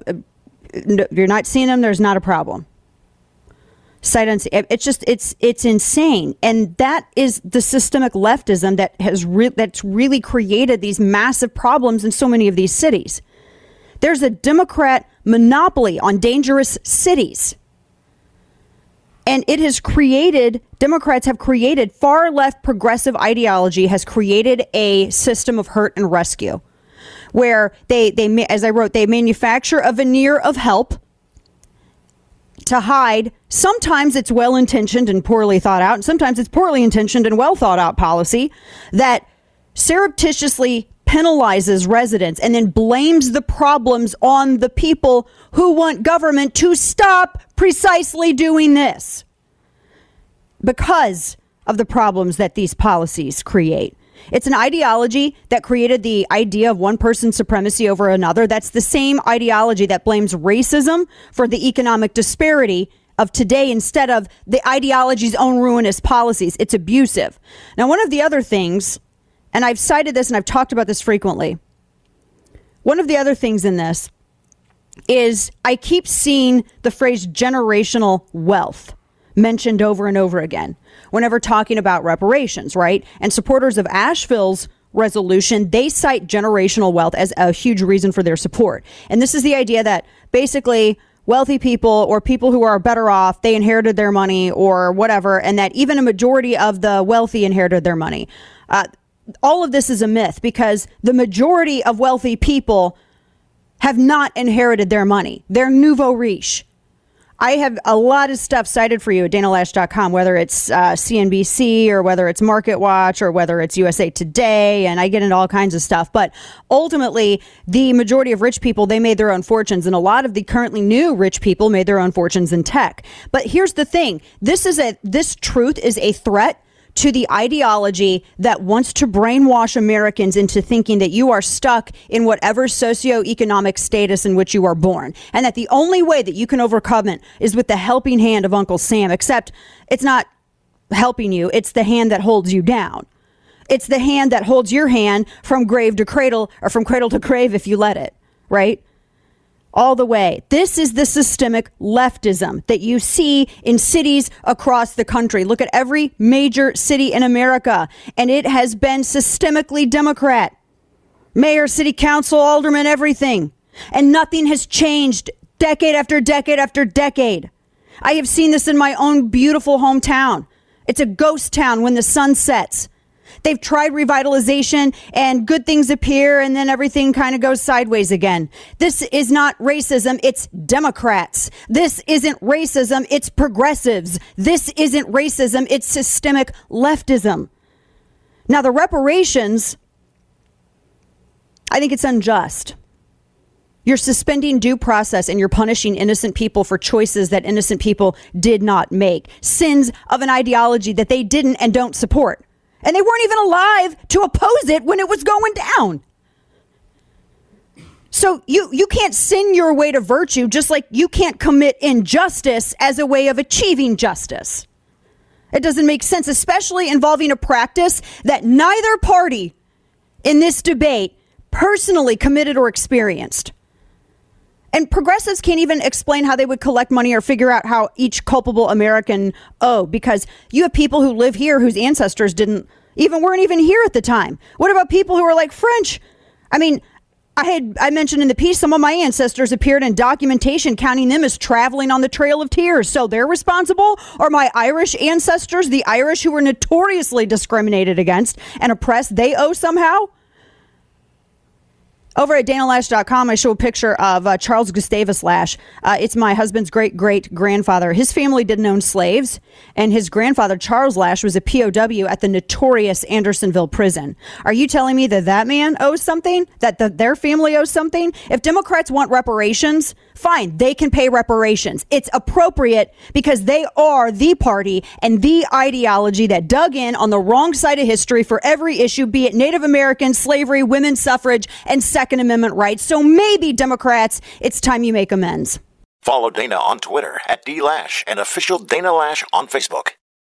no you're not seeing them. There's not a problem. Sight unseen. It's just it's it's insane, and that is the systemic leftism that has re- that's really created these massive problems in so many of these cities. There's a Democrat monopoly on dangerous cities. And it has created, Democrats have created, far left progressive ideology has created a system of hurt and rescue where they, they, as I wrote, they manufacture a veneer of help to hide. Sometimes it's well-intentioned and poorly thought out, and sometimes it's poorly intentioned and well thought out policy that surreptitiously penalizes residents and then blames the problems on the people who want government to stop precisely doing this because of the problems that these policies create. It's an ideology that created the idea of one person's supremacy over another. That's the same ideology that blames racism for the economic disparity of today instead of the ideology's own ruinous policies. It's abusive. Now, one of the other things, and I've cited this and I've talked about this frequently, one of the other things in this is I keep seeing the phrase generational wealth mentioned over and over again whenever talking about reparations, right? And supporters of Asheville's resolution, they cite generational wealth as a huge reason for their support. And this is the idea that basically wealthy people or people who are better off, they inherited their money or whatever, and that even a majority of the wealthy inherited their money. Uh, all of this is a myth because the majority of wealthy people have not inherited their money. They're nouveau riche. I have a lot of stuff cited for you at dana loesch dot com, whether it's uh, C N B C or whether it's Market Watch or whether it's U S A Today, and I get into all kinds of stuff. But ultimately, the majority of rich people, they made their own fortunes, and a lot of the currently new rich people made their own fortunes in tech. But here's the thing. This is a this truth is a threat to the ideology that wants to brainwash Americans into thinking that you are stuck in whatever socioeconomic status in which you are born. And that the only way that you can overcome it is with the helping hand of Uncle Sam, except it's not helping you. It's the hand that holds you down. It's the hand that holds your hand from grave to cradle, or from cradle to grave if you let it, right? All the way. This is the systemic leftism that you see in cities across the country. Look at every major city in America, and it has been systemically Democrat. Mayor, city council, alderman, everything. And nothing has changed decade after decade after decade. I have seen this in my own beautiful hometown. It's a ghost town when the sun sets. They've tried revitalization and good things appear and then everything kind of goes sideways again. This is not racism. It's Democrats. This isn't racism. It's progressives. This isn't racism. It's systemic leftism. Now, the reparations, I think it's unjust. You're suspending due process and you're punishing innocent people for choices that innocent people did not make. Sins of an ideology that they didn't and don't support. And they weren't even alive to oppose it when it was going down. So you, you can't sin your way to virtue, just like you can't commit injustice as a way of achieving justice. It doesn't make sense, especially involving a practice that neither party in this debate personally committed or experienced. And progressives can't even explain how they would collect money or figure out how each culpable American owe, because you have people who live here whose ancestors didn't even weren't even here at the time. What about people who are like French? I mean, I had I mentioned in the piece some of my ancestors appeared in documentation counting them as traveling on the Trail of Tears. So they're responsible? Or my Irish ancestors, the Irish who were notoriously discriminated against and oppressed, they owe somehow? Over at Dana Lash dot com, I show a picture of uh, Charles Gustavus Lash. Uh, it's my husband's great-great-grandfather. His family didn't own slaves, and his grandfather, Charles Lash, was a P O W at the notorious Andersonville prison. Are you telling me that that man owes something? That the, their family owes something? If Democrats want reparations, fine, they can pay reparations. It's appropriate because they are the party and the ideology that dug in on the wrong side of history for every issue, be it Native Americans, slavery, women's suffrage, and Second Amendment rights. So maybe, Democrats, it's time you make amends. Follow Dana on Twitter at D Lash and official Dana Lash on Facebook.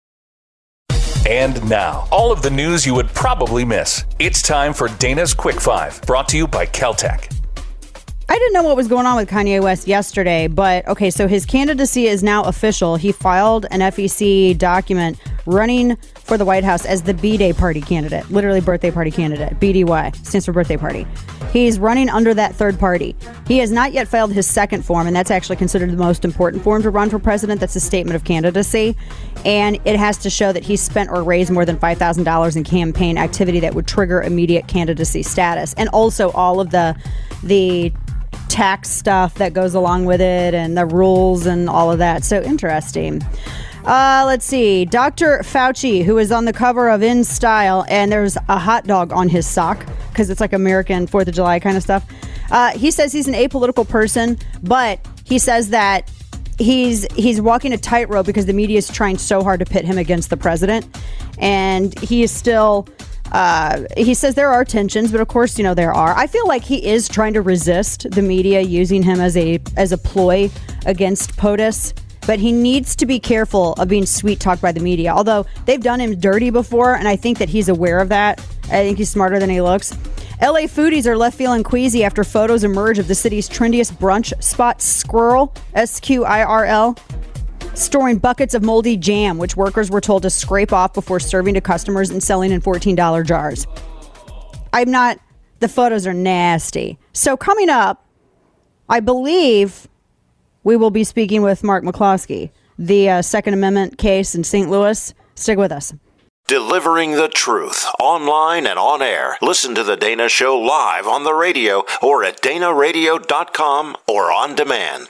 And now, all of the news you would probably miss. It's time for Dana's Quick Five, brought to you by Caltech. I didn't know what was going on with Kanye West yesterday, but okay, so his candidacy is now official. He filed an F E C document running for the White House as the B-Day party candidate, literally birthday party candidate. B D Y stands for birthday party. He's running under that third party. He has not yet filed his second form, and that's actually considered the most important form to run for president. That's a statement of candidacy, and it has to show that he's spent or raised more than five thousand dollars in campaign activity that would trigger immediate candidacy status, and also all of the the tax stuff that goes along with it and the rules and all of that. So interesting. Uh, let's see. Doctor Fauci, who is on the cover of In Style, and there's a hot dog on his sock because it's like American fourth of July kind of stuff. Uh, he says he's an apolitical person, but he says that he's he's walking a tightrope because the media is trying so hard to pit him against the president. And he is still... Uh, he says there are tensions, but of course, you know, there are. I feel like he is trying to resist the media using him as a as a ploy against POTUS, but he needs to be careful of being sweet talked by the media, although they've done him dirty before, and I think that he's aware of that. I think he's smarter than he looks. L A foodies are left feeling queasy after photos emerge of the city's trendiest brunch spot, Squirrel, S Q I R L, storing buckets of moldy jam, which workers were told to scrape off before serving to customers and selling in fourteen dollars jars. I'm not... The photos are nasty. So coming up, I believe we will be speaking with Mark McCloskey, the uh, Second Amendment case in Saint Louis. Stick with us. Delivering the truth online and on air. Listen to The Dana Show live on the radio or at Dana Radio dot com or on demand.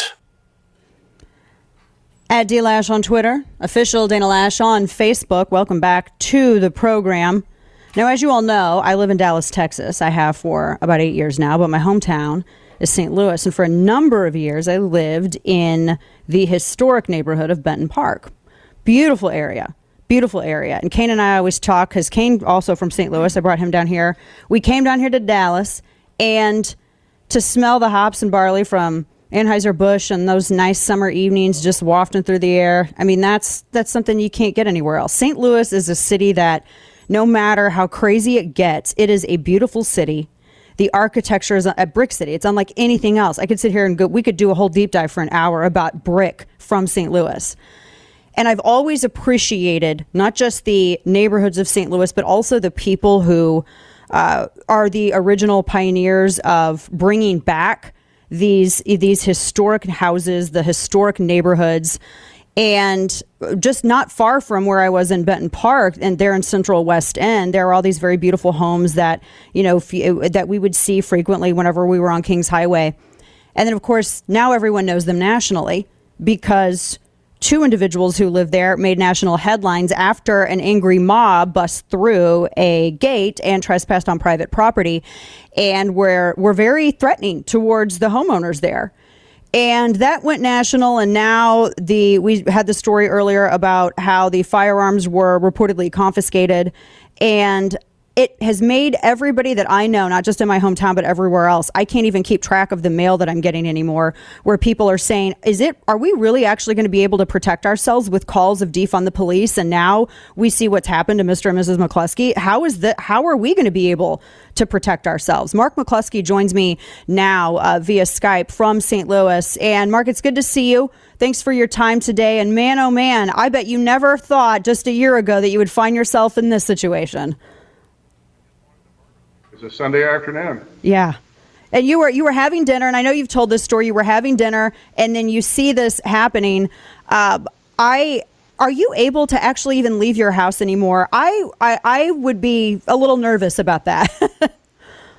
At D Lash on Twitter, official Dana Lash on Facebook. Welcome back to the program. Now, as you all know, I live in Dallas, Texas. I have for about eight years now, but my hometown is Saint Louis. And for a number of years, I lived in the historic neighborhood of Benton Park. Beautiful area. Beautiful area. And Kane and I always talk, because Kane also from Saint Louis. I brought him down here. We came down here to Dallas, and to smell the hops and barley from Anheuser-Busch and those nice summer evenings just wafting through the air. I mean, that's that's something you can't get anywhere else. Saint Louis is a city that, no matter how crazy it gets, it is a beautiful city. The architecture is a brick city. It's unlike anything else. I could sit here and go, we could do a whole deep dive for an hour about brick from Saint Louis. And I've always appreciated not just the neighborhoods of Saint Louis, but also the people who uh, are the original pioneers of bringing back these these historic houses, the historic neighborhoods. And just not far from where I was in Benton Park and there in Central West End, there are all these very beautiful homes that, you know, f- that we would see frequently whenever we were on Kings Highway. And then, of course, now everyone knows them nationally because two individuals who live there made national headlines after an angry mob bust through a gate and trespassed on private property, and were were very threatening towards the homeowners there. And that went national, and now the we had the story earlier about how the firearms were reportedly confiscated, and it has made everybody that I know, not just in my hometown, but everywhere else. I can't even keep track of the mail that I'm getting anymore, where people are saying, is it, are we really actually going to be able to protect ourselves with calls of defund the police? And now we see what's happened to Mister and Missus McCloskey. How is that? How are we going to be able to protect ourselves? Mark McCloskey joins me now uh, via Skype from Saint Louis. And Mark, it's good to see you. Thanks for your time today. And man, oh man, I bet you never thought just a year ago that you would find yourself in this situation. It's a Sunday afternoon. Yeah. And you were you were having dinner, and I know you've told this story. You were having dinner, and then you see this happening. Uh, I are you able to actually even leave your house anymore? I I, I would be a little nervous about that.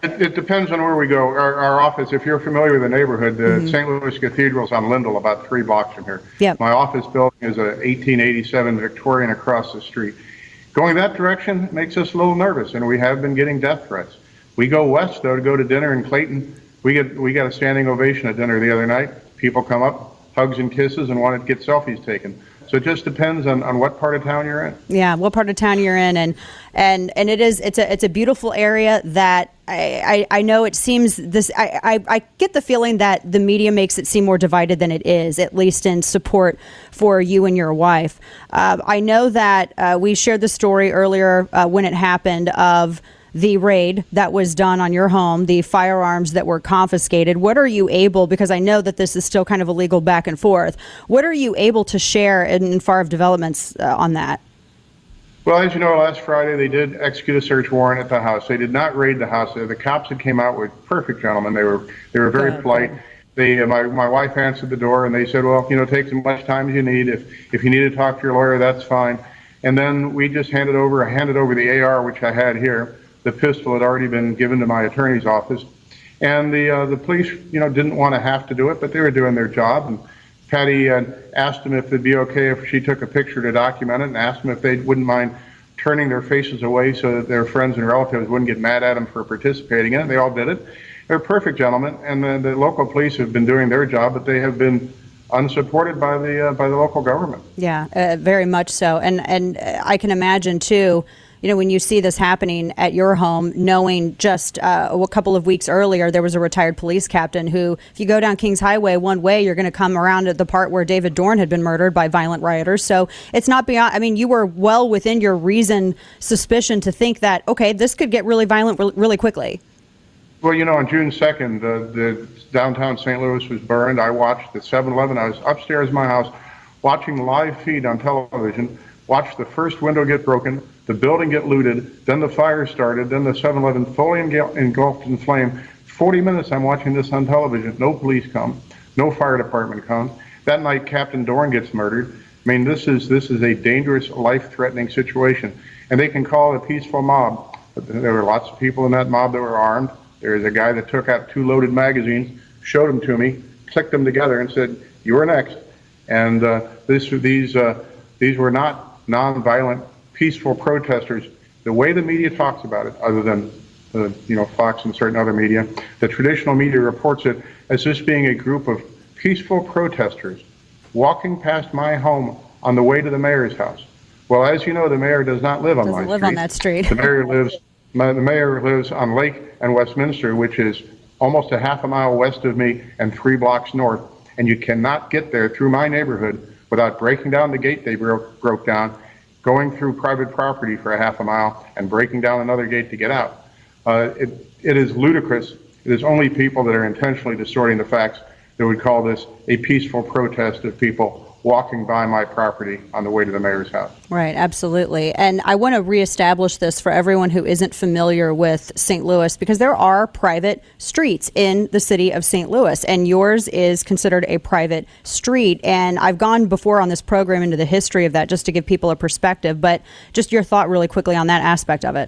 It, it depends on where we go. Our, our office, if you're familiar with the neighborhood, the mm-hmm. Saint Louis Cathedral's on Lindell, about three blocks from here. Yep. My office building is a eighteen eighty-seven Victorian across the street. Going that direction makes us a little nervous, and we have been getting death threats. We go west, though, to go to dinner in Clayton. We get we got a standing ovation at dinner the other night. People come up, hugs and kisses, and want to get selfies taken. So it just depends on, on what part of town you're in. Yeah, what part of town you're in, and and and it is it's a it's a beautiful area that I I, I know it seems this I, I I get the feeling that the media makes it seem more divided than it is, at least in support for you and your wife. Uh, I know that uh, we shared the story earlier uh, when it happened of the raid that was done on your home, the firearms that were confiscated. What are you able, because I know that this is still kind of a legal back and forth, what are you able to share in, in far of developments uh, on that? Well, as you know, last Friday they did execute a search warrant at the house. They did not raid the house. The cops that came out were perfect gentlemen. They were they were very polite. They, uh, my my wife answered the door and they said, well, you know, take as much time as you need. If if you need to talk to your lawyer, that's fine. And then we just handed over, I handed over the A R, which I had here. The pistol had already been given to my attorney's office, and the uh, the police, you know, didn't want to have to do it, but they were doing their job. And Patty uh, asked them if it'd be okay if she took a picture to document it, and asked them if they wouldn't mind turning their faces away so that their friends and relatives wouldn't get mad at them for participating in it. They all did it. They're perfect gentlemen, and the, the local police have been doing their job, but they have been unsupported by the uh, by the local government. Yeah, uh, very much so, and and I can imagine too. You know, when you see this happening at your home, knowing just uh, a couple of weeks earlier, there was a retired police captain who, if you go down Kings Highway one way, you're going to come around at the part where David Dorn had been murdered by violent rioters. So it's not beyond, I mean, you were well within your reason, suspicion to think that, okay, this could get really violent re- really quickly. Well, you know, on June second, the, the downtown Saint Louis was burned. I watched the seven eleven. I was upstairs in my house watching the live feed on television, watched the first window get broken, the building get looted, then the fire started, then the seven eleven fully engulfed in flame. forty minutes I'm watching this on television. No police come. No fire department comes. That night, Captain Dorn gets murdered. I mean, this is this is a dangerous, life-threatening situation. And they can call it a peaceful mob. But there were lots of people in that mob that were armed. There is a guy that took out two loaded magazines, showed them to me, clicked them together and said, "You're next." And uh, this, these, uh, these were not non-violent, peaceful protesters. The way the media talks about it, other than uh, you know Fox and certain other media, the traditional media reports it as this being a group of peaceful protesters walking past my home on the way to the mayor's house. Well, as you know, the mayor does not live on Doesn't my live street. on that street. The mayor lives. My, the mayor lives on Lake and Westminster, which is almost a half a mile west of me and three blocks north. And you cannot get there through my neighborhood without breaking down the gate they broke, broke down, going through private property for a half a mile, and breaking down another gate to get out. Uh, it, it is ludicrous. It is only people that are intentionally distorting the facts that would call this a peaceful protest of people walking by my property on the way to the mayor's house. Right, absolutely. And I want to reestablish this for everyone who isn't familiar with Saint Louis, because there are private streets in the city of Saint Louis, and yours is considered a private street. And I've gone before on this program into the history of that just to give people a perspective, but just your thought really quickly on that aspect of it.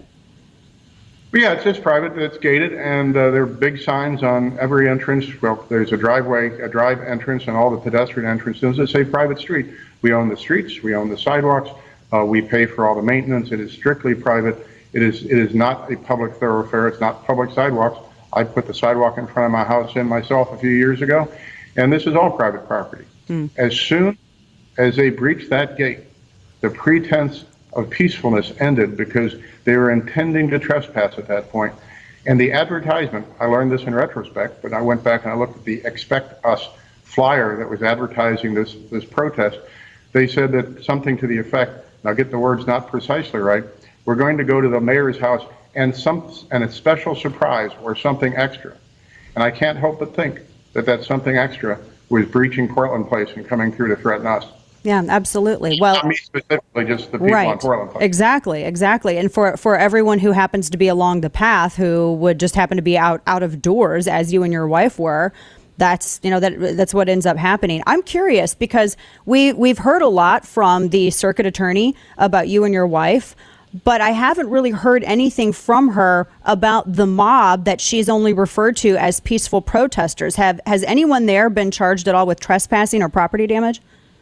But yeah, it's just private. It's gated, and uh, there are big signs on every entrance. Well, there's a driveway, a drive entrance, and all the pedestrian entrances that say private street. We own the streets. We own the sidewalks. Uh, we pay for all the maintenance. It is strictly private. It is it is not a public thoroughfare. It's not public sidewalks. I put the sidewalk in front of my house in myself a few years ago, and this is all private property. Mm. As soon as they breached that gate, the pretense of peacefulness ended because they were intending to trespass at that point. And the advertisement, I learned this in retrospect, but I went back and I looked at the Expect Us flyer that was advertising this, this protest. They said that something to the effect, and I'll get the words not precisely right, we're going to go to the mayor's house and some and a special surprise or something extra. And I can't help but think that that something extra was breaching Portland Place and coming through to threaten us. Yeah, absolutely. Well, not me specifically, just the people right. on Portland Place. Exactly, exactly. And for for everyone who happens to be along the path, who would just happen to be out out of doors, as you and your wife were, that's you know that that's what ends up happening. I'm curious because we we've heard a lot from the circuit attorney about you and your wife, but I haven't really heard anything from her about the mob that she's only referred to as peaceful protesters. Have has anyone there been charged at all with trespassing or property damage?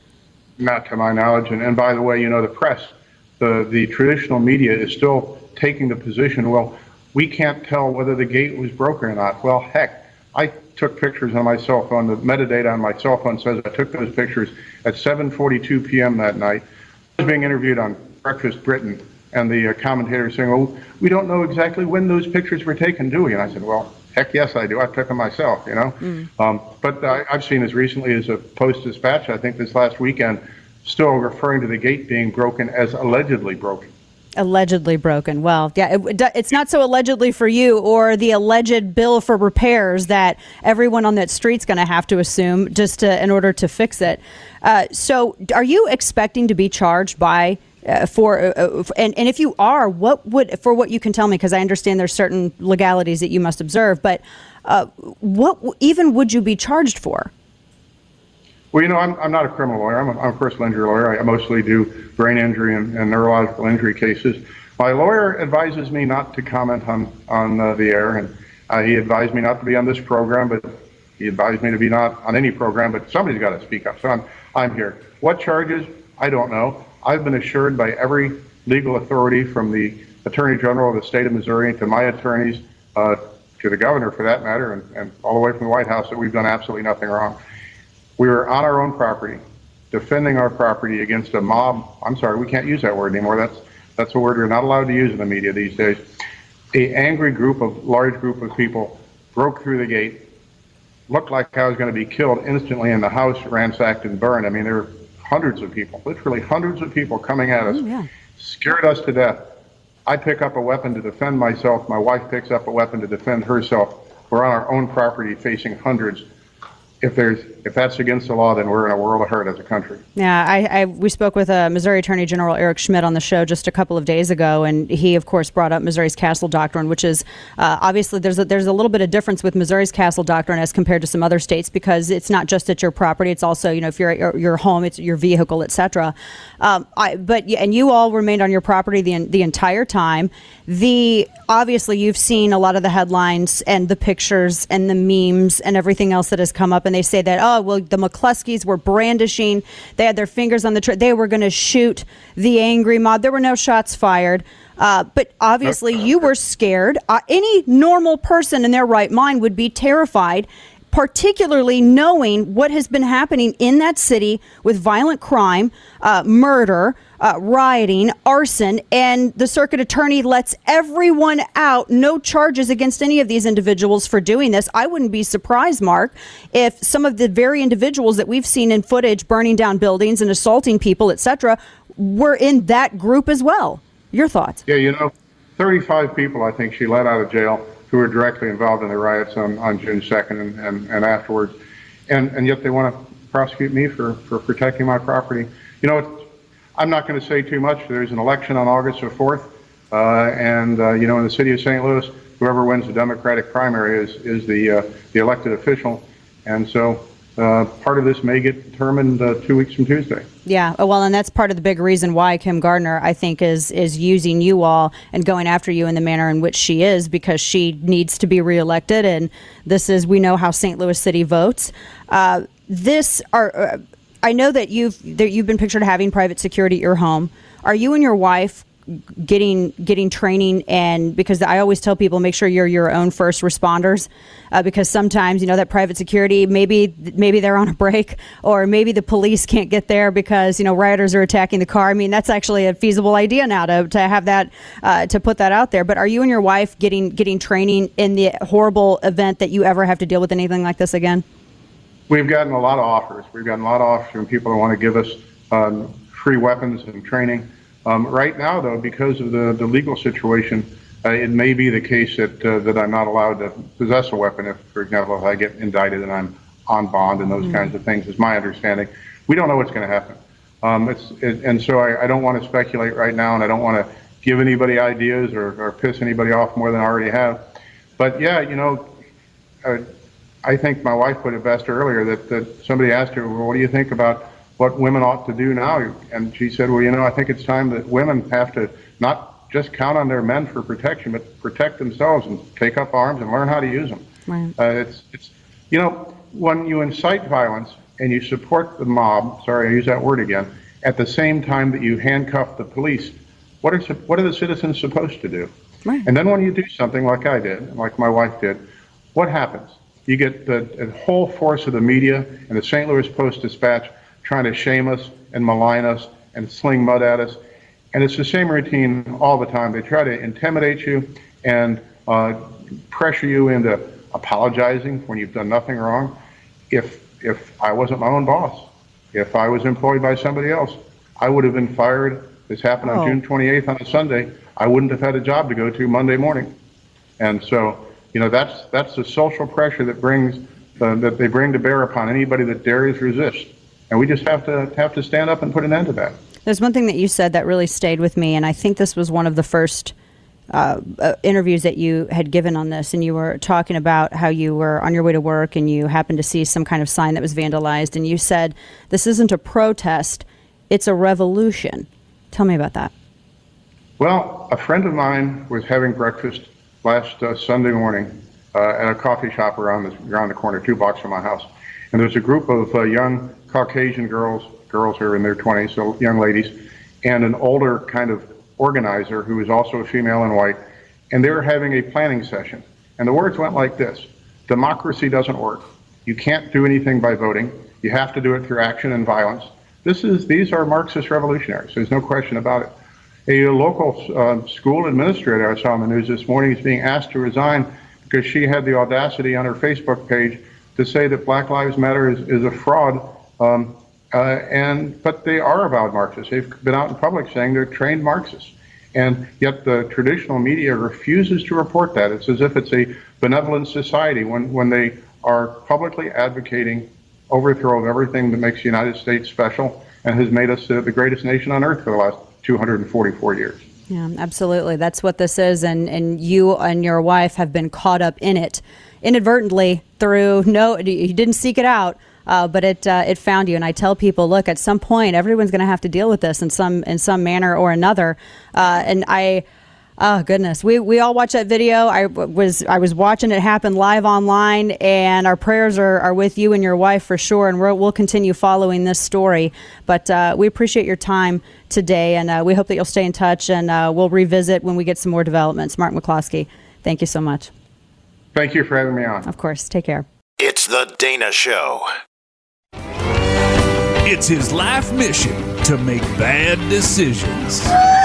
Not to my knowledge. And, and by the way, you know, the press, the, the traditional media is still taking the position, well, we can't tell whether the gate was broken or not. Well, heck, I took pictures on my cell phone. The metadata on my cell phone says I took those pictures at seven forty-two p.m. that night. I was being interviewed on Breakfast Britain, and the uh, commentator saying, well, we don't know exactly when those pictures were taken, do we? And I said, well, heck yes, I do. I took them myself, you know. Mm. Um, but I, I've seen as recently as a Post-Dispatch, I think this last weekend, still referring to the gate being broken as allegedly broken. Allegedly broken. Well, yeah, it, it's not so allegedly for you or the alleged bill for repairs that everyone on that street's going to have to assume just to, in order to fix it. Uh, so are you expecting to be charged by uh, for uh, and, and if you are, what would, for what you can tell me, because I understand there's certain legalities that you must observe, but uh, what even would you be charged for? Well, you know, I'm, I'm not a criminal lawyer. I'm a, I'm a personal injury lawyer. I mostly do brain injury and, and neurological injury cases. My lawyer advises me not to comment on, on uh, the air, and uh, he advised me not to be on this program, but he advised me to be not on any program, but somebody's got to speak up. So I'm, I'm here. What charges? I don't know. I've been assured by every legal authority, from the Attorney General of the state of Missouri to my attorneys, uh, to the governor for that matter, and, and all the way from the White House, that we've done absolutely nothing wrong. We were on our own property, defending our property against a mob. I'm sorry, we can't use that word anymore. That's that's a word we're not allowed to use in the media these days. A angry group of, large group of people broke through the gate, looked like I was going to be killed instantly, and the house ransacked and burned. I mean, there were hundreds of people, literally hundreds of people coming at us, oh, yeah. scared us to death. I pick up a weapon to defend myself. My wife picks up a weapon to defend herself. We're on our own property facing hundreds. If there's if that's against the law, then we're in a world of hurt as a country. Yeah, I, I we spoke with uh, Missouri Attorney General Eric Schmidt on the show just a couple of days ago, and he, of course, brought up Missouri's Castle Doctrine, which is uh, obviously there's a, there's a little bit of difference with Missouri's Castle Doctrine as compared to some other states, because it's not just at your property; it's also, you know, if you're at your, your home, it's your vehicle, et cetera. Um, I, but and you all remained on your property the the entire time. The obviously you've seen a lot of the headlines and the pictures and the memes and everything else that has come up, and they say that, oh, well, the McCloskeys were brandishing, they had their fingers on the trigger, they were going to shoot the angry mob. There were no shots fired, uh, but obviously you were scared. Uh, any normal person in their right mind would be terrified, particularly knowing what has been happening in that city with violent crime, uh, murder, uh, rioting, arson, and the circuit attorney lets everyone out, no charges against any of these individuals for doing this. I wouldn't be surprised, Mark, if some of the very individuals that we've seen in footage burning down buildings and assaulting people, et cetera, were in that group as well. Your thoughts? Yeah, you know, thirty-five people I think she let out of jail who were directly involved in the riots on, on June second and, and, and afterwards. And, and yet they want to prosecute me for, for protecting my property. You know, it's, I'm not going to say too much. There's an election on August the fourth. Uh, and, uh, you know, in the city of Saint Louis, whoever wins the Democratic primary is, is the, uh, the elected official. And so uh, part of this may get determined uh, two weeks from Tuesday. Yeah, well, and that's part of the big reason why Kim Gardner, I think, is is using you all and going after you in the manner in which she is, because she needs to be reelected. And this is, we know how Saint Louis City votes. Uh, this are, uh, I know that you've that you've been pictured having private security at your home. Are you and your wife getting getting training? And because I always tell people, make sure you're your own first responders, uh, because sometimes, you know, that private security, maybe maybe they're on a break, or maybe the police can't get there because, you know, rioters are attacking the car. I mean, that's actually a feasible idea now to to have that uh, to put that out there. But are you and your wife getting getting training in the horrible event that you ever have to deal with anything like this again? We've gotten a lot of offers. We've gotten a lot of offers from people who want to give us um, free weapons and training. Um, right now, though, because of the, the legal situation, uh, it may be the case that uh, that I'm not allowed to possess a weapon if, for example, if I get indicted and I'm on bond and those mm-hmm. kinds of things, is my understanding. We don't know what's going to happen. Um, it's, it, and so I, I don't want to speculate right now, and I don't want to give anybody ideas or, or piss anybody off more than I already have. But, yeah, you know, uh, I think my wife put it best earlier that, that somebody asked her, well, what do you think about what women ought to do now? And she said, well, you know, I think it's time that women have to not just count on their men for protection, but protect themselves and take up arms and learn how to use them. Right. Uh, it's, it's, you know, when you incite violence and you support the mob, sorry, I use that word again, at the same time that you handcuff the police, what are, what are the citizens supposed to do? Right. And then when you do something like I did, and like my wife did, what happens? You get the, the whole force of the media and the Saint Louis Post-Dispatch trying to shame us and malign us and sling mud at us. And it's the same routine all the time. They try to intimidate you and uh, pressure you into apologizing when you've done nothing wrong. If if I wasn't my own boss, if I was employed by somebody else, I would have been fired. This happened on Oh. June twenty-eighth on a Sunday. I wouldn't have had a job to go to Monday morning. And so, you know, that's that's the social pressure that brings uh, that they bring to bear upon anybody that dares resist. And we just have to have to stand up and put an end to that. There's one thing that you said that really stayed with me, and I think this was one of the first uh, uh, interviews that you had given on this, and you were talking about how you were on your way to work and you happened to see some kind of sign that was vandalized, and you said, this isn't a protest, it's a revolution. Tell me about that. Well, a friend of mine was having breakfast last uh, Sunday morning uh, at a coffee shop around the, around the corner, two blocks from my house. And there's a group of uh, young Caucasian girls, girls who are in their twenties, so young ladies, and an older kind of organizer who is also a female and white. And they were having a planning session. And the words went like this: democracy doesn't work. You can't do anything by voting. You have to do it through action and violence. This is, these are Marxist revolutionaries. There's no question about it. A local uh, school administrator I saw on the news this morning is being asked to resign because she had the audacity on her Facebook page to say that Black Lives Matter is, is a fraud. Um, uh, and but they are avowed Marxists. They've been out in public saying they're trained Marxists. And yet the traditional media refuses to report that. It's as if it's a benevolent society when, when they are publicly advocating overthrow of everything that makes the United States special and has made us uh, the greatest nation on earth for the last two hundred forty-four years. Yeah, absolutely. That's what this is. And, and you and your wife have been caught up in it inadvertently through, no, you didn't seek it out, uh, but it uh, it found you. And I tell people, look, at some point, everyone's going to have to deal with this in some in some manner or another. Uh, and I, oh goodness, we we all watched that video. I was I was watching it happen live online, and our prayers are, are with you and your wife for sure. And we'll, we'll continue following this story. But uh, we appreciate your time today, and uh, we hope that you'll stay in touch, and uh, we'll revisit when we get some more developments. Mark McCloskey, thank you so much. Thank you for having me on. Of course. Take care. It's the Dana Show. It's his life mission to make bad decisions.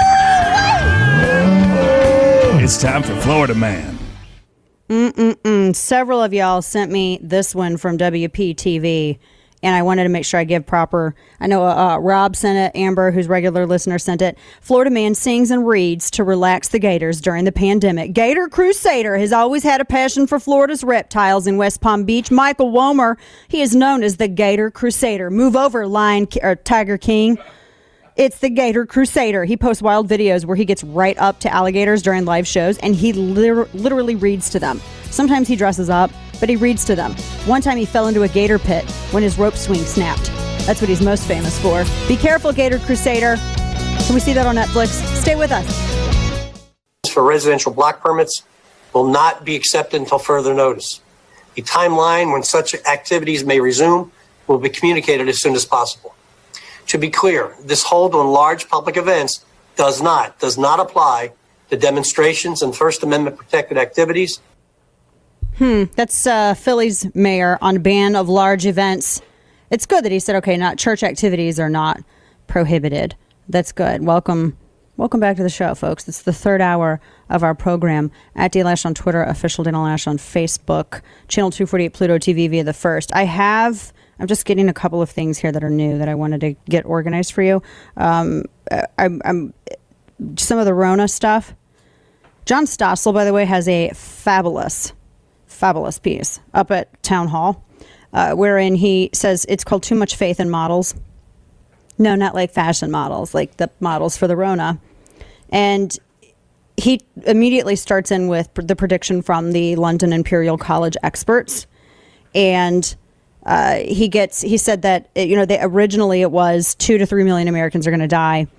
It's time for Florida Man. Mm-mm-mm. Several of y'all sent me this one from W P T V, and I wanted to make sure I give proper. I know uh, Rob sent it. Amber, who's regular listener, sent it. Florida man sings and reads to relax the Gators during the pandemic. Gator Crusader has always had a passion for Florida's reptiles in West Palm Beach. Michael Womer, he is known as the Gator Crusader. Move over, Lion or Tiger King. It's the Gator Crusader. He posts wild videos where he gets right up to alligators during live shows, and he liter- literally reads to them. Sometimes he dresses up, but he reads to them. One time he fell into a gator pit when his rope swing snapped. That's what he's most famous for. Be careful, Gator Crusader. Can we see that on Netflix? Stay with us. For residential block permits will not be accepted until further notice. A timeline when such activities may resume will be communicated as soon as possible. To be clear, this hold on large public events does not, does not apply to demonstrations and First Amendment protected activities. Hmm, that's uh, Philly's mayor on a ban of large events. It's good that he said, okay, not church activities are not prohibited. That's good. Welcome. Welcome back to the show, folks. It's the third hour of our program. At D Lash on Twitter, official Dana Lash on Facebook, channel two forty-eight Pluto T V via the first. I have... I'm just getting a couple of things here that are new that I wanted to get organized for you. Um, I'm, I'm some of the Rona stuff. John Stossel, by the way, has a fabulous, fabulous piece up at Town Hall, uh, wherein he says it's called Too Much Faith in Models. No, not like fashion models, like the models for the Rona. And he immediately starts in with the prediction from the London Imperial College experts. And Uh, he gets. He said that you know they originally it was two to three million Americans are going to die,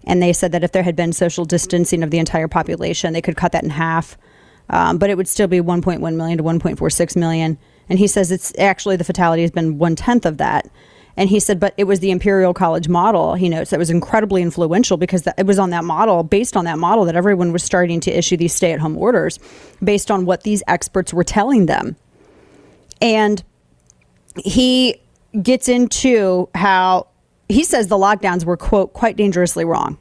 And they said that if there had been social distancing of the entire population, they could cut that in half. Um, but it would still be one point one million to one point four six million. And he says it's actually the fatality has been one tenth of that. And he said, but it was the Imperial College model, he notes, that was incredibly influential because that, it was on that model, based on that model, that everyone was starting to issue these stay-at-home orders based on what these experts were telling them. And he gets into how he says the lockdowns were, quote, quite dangerously wrong.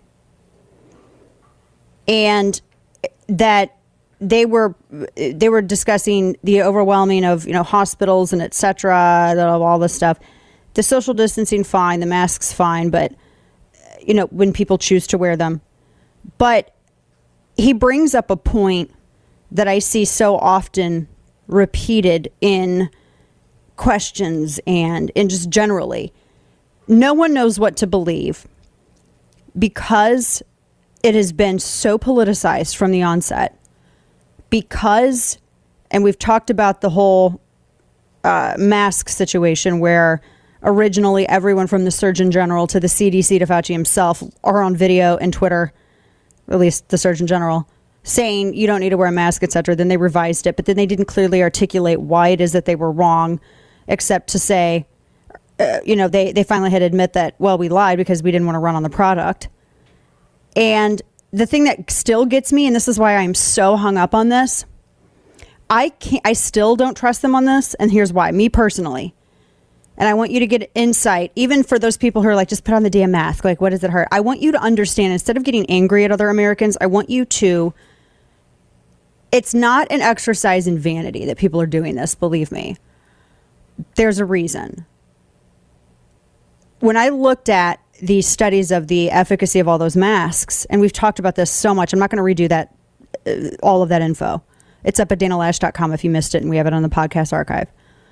And that they were they were discussing the overwhelming of, you know, hospitals and et cetera, all this stuff. The social distancing, fine. The masks, fine. But, you know, when people choose to wear them. But he brings up a point that I see so often repeated in questions and, and just generally. No one knows what to believe because it has been so politicized from the onset. Because, and we've talked about the whole uh, mask situation where originally everyone from the Surgeon General to the C D C to Fauci himself are on video and Twitter, at least the Surgeon General, saying you don't need to wear a mask, et cetera. Then they revised it, but then they didn't clearly articulate why it is that they were wrong, except to say, uh, you know, they, they finally had to admit that, well, we lied because we didn't want to run on the product. And the thing that still gets me, and this is why I'm so hung up on this, I can't, I still don't trust them on this, and here's why. Me personally. And I want you to get insight, even for those people who are like, just put on the damn mask. Like, what does it hurt? I want you to understand, instead of getting angry at other Americans, I want you to, it's not an exercise in vanity that people are doing this, believe me. There's a reason. When I looked at these studies of the efficacy of all those masks, and we've talked about this so much, I'm not going to redo that, uh, all of that info. It's up at dana loesch dot com if you missed it, and we have it on the podcast archive.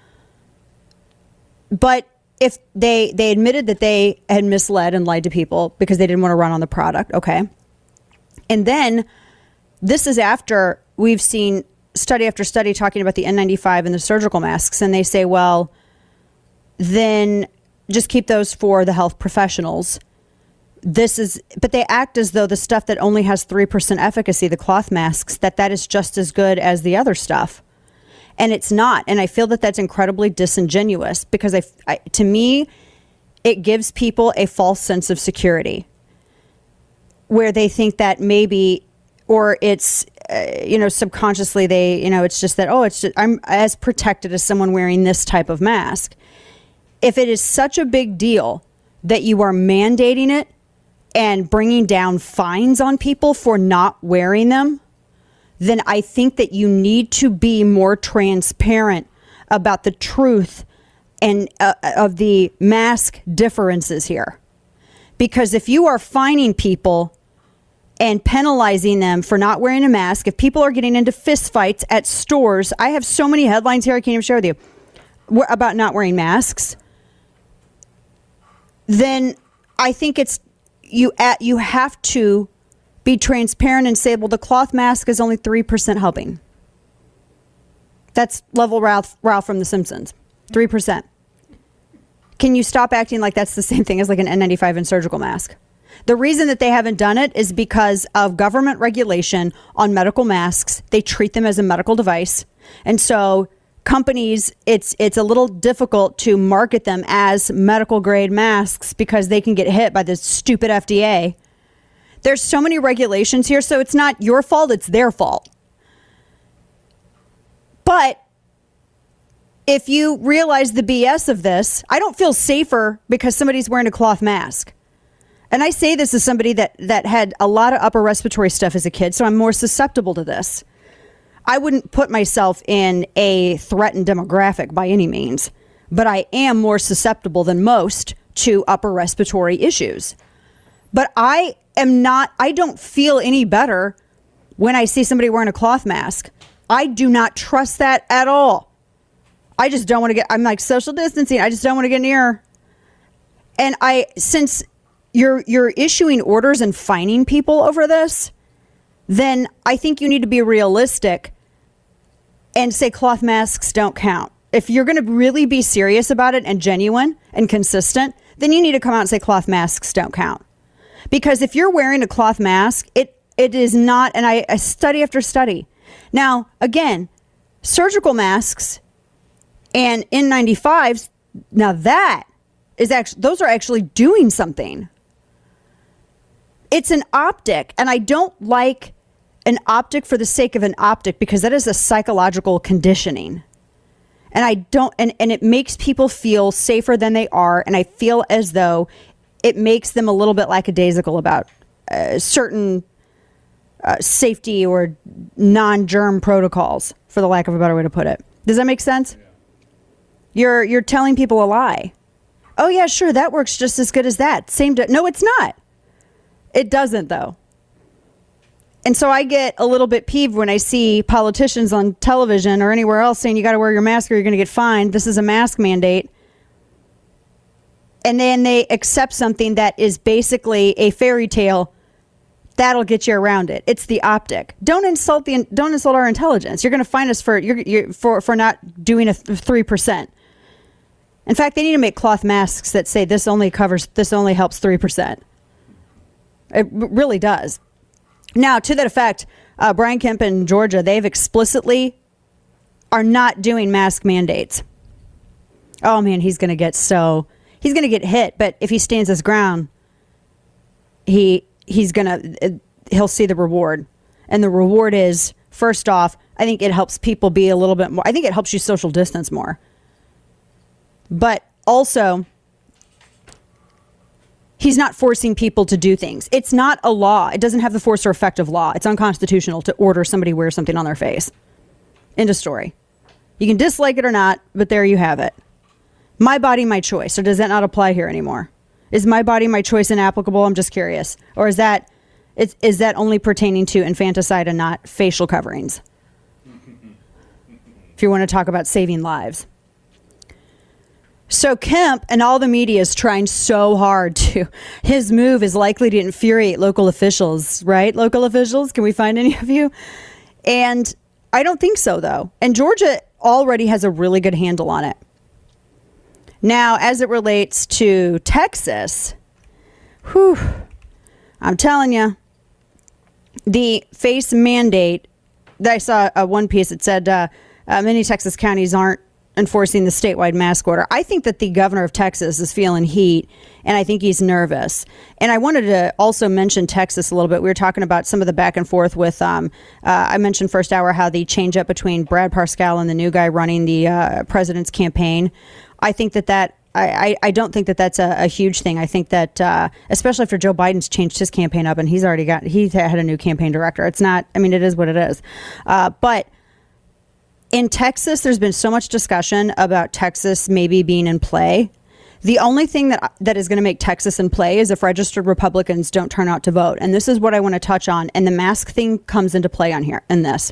But if they they admitted that they had misled and lied to people because they didn't want to run on the product, okay. And then this is after we've seen study after study talking about the N ninety-five and the surgical masks, and they say, well, then just keep those for the health professionals. This is, but they act as though the stuff that only has three percent efficacy, the cloth masks, that that is just as good as the other stuff. And it's not. And I feel that that's incredibly disingenuous because I, I, to me, it gives people a false sense of security where they think that maybe, or it's, uh, you know, subconsciously they, you know, it's just that, oh, it's just, I'm as protected as someone wearing this type of mask. If it is such a big deal that you are mandating it and bringing down fines on people for not wearing them, then I think that you need to be more transparent about the truth and uh, of the mask differences here. Because if you are fining people and penalizing them for not wearing a mask, if people are getting into fistfights at stores, I have so many headlines here I can't even share with you about not wearing masks, then I think it's you at you have to be transparent and say, well, the cloth mask is only three percent helping. That's level Ralph, Ralph from The Simpsons. three percent. Can you stop acting like that's the same thing as like an N ninety-five and surgical mask? The reason that they haven't done it is because of government regulation on medical masks. They treat them as a medical device. And so companies, it's it's a little difficult to market them as medical grade masks because they can get hit by the stupid F D A. There's so many regulations here, so it's not your fault, it's their fault. But if you realize the B S of this, I don't feel safer because somebody's wearing a cloth mask. And I say this as somebody that, that had a lot of upper respiratory stuff as a kid, so I'm more susceptible to this. I wouldn't put myself in a threatened demographic by any means, but I am more susceptible than most to upper respiratory issues. But I am not, I don't feel any better when I see somebody wearing a cloth mask. I do not trust that at all. I just don't want to get, I'm like social distancing. I just don't want to get near. And I, since you're, you're issuing orders and fining people over this, then I think you need to be realistic and say cloth masks don't count. If you're going to really be serious about it and genuine and consistent, then you need to come out and say cloth masks don't count. Because if you're wearing a cloth mask, it it is not, and I, I study after study. Now, again, surgical masks and N ninety-fives, now that is actually, those are actually doing something. It's an optic, and I don't like an optic for the sake of an optic, because that is a psychological conditioning. And I don't, and, and it makes people feel safer than they are, and I feel as though it makes them a little bit lackadaisical about uh, certain uh, safety or non-germ protocols, for the lack of a better way to put it. Does that make sense? Yeah. You're you're telling people a lie. Oh yeah, sure, that works just as good as that. Same. Do- no, it's not. It doesn't, though. And so I get a little bit peeved when I see politicians on television or anywhere else saying you got to wear your mask or you're going to get fined. This is a mask mandate. And then they accept something that is basically a fairy tale that'll get you around it. It's the optic. Don't insult the don't insult our intelligence. You're going to fine us for you're, you're, for for not doing a three percent. In fact, they need to make cloth masks that say this only covers this only helps three percent. It really does. Now, to that effect, uh, Brian Kemp in Georgia, they've explicitly are not doing mask mandates. Oh man, he's going to get so he's going to get hit. But if he stands his ground, he he's going to he'll see the reward, and the reward is, first off, I think it helps people be a little bit more. I think it helps you social distance more. But also, he's not forcing people to do things. It's not a law. It doesn't have the force or effect of law. It's unconstitutional to order somebody wear something on their face. End of story. You can dislike it or not, but there you have it. My body, my choice. Or does that not apply here anymore? Is my body, my choice inapplicable? I'm just curious. Or is that is, is that only pertaining to infanticide and not facial coverings? If you want to talk about saving lives. So Kemp and all the media is trying so hard to, his move is likely to infuriate local officials, right? Local officials, can we find any of you? And I don't think so, though. And Georgia already has a really good handle on it. Now, as it relates to Texas, whew, I'm telling you, the face mandate, I saw uh, one piece that said uh, uh, many Texas counties aren't enforcing the statewide mask order. I think that the governor of Texas is feeling heat, and I think he's nervous. And I wanted to also mention Texas a little bit. We were talking about some of the back and forth with, um, uh, I mentioned first hour how the change up between Brad Parscale and the new guy running the uh, president's campaign. I think that that, I, I, I don't think that that's a, a huge thing. I think that, uh, especially after Joe Biden's changed his campaign up and he's already got, he's had a new campaign director. It's not, I mean, it is what it is. Uh, but in Texas, there's been so much discussion about Texas maybe being in play. The only thing that that is going to make Texas in play is if registered Republicans don't turn out to vote. And this is what I want to touch on. And the mask thing comes into play on here in this.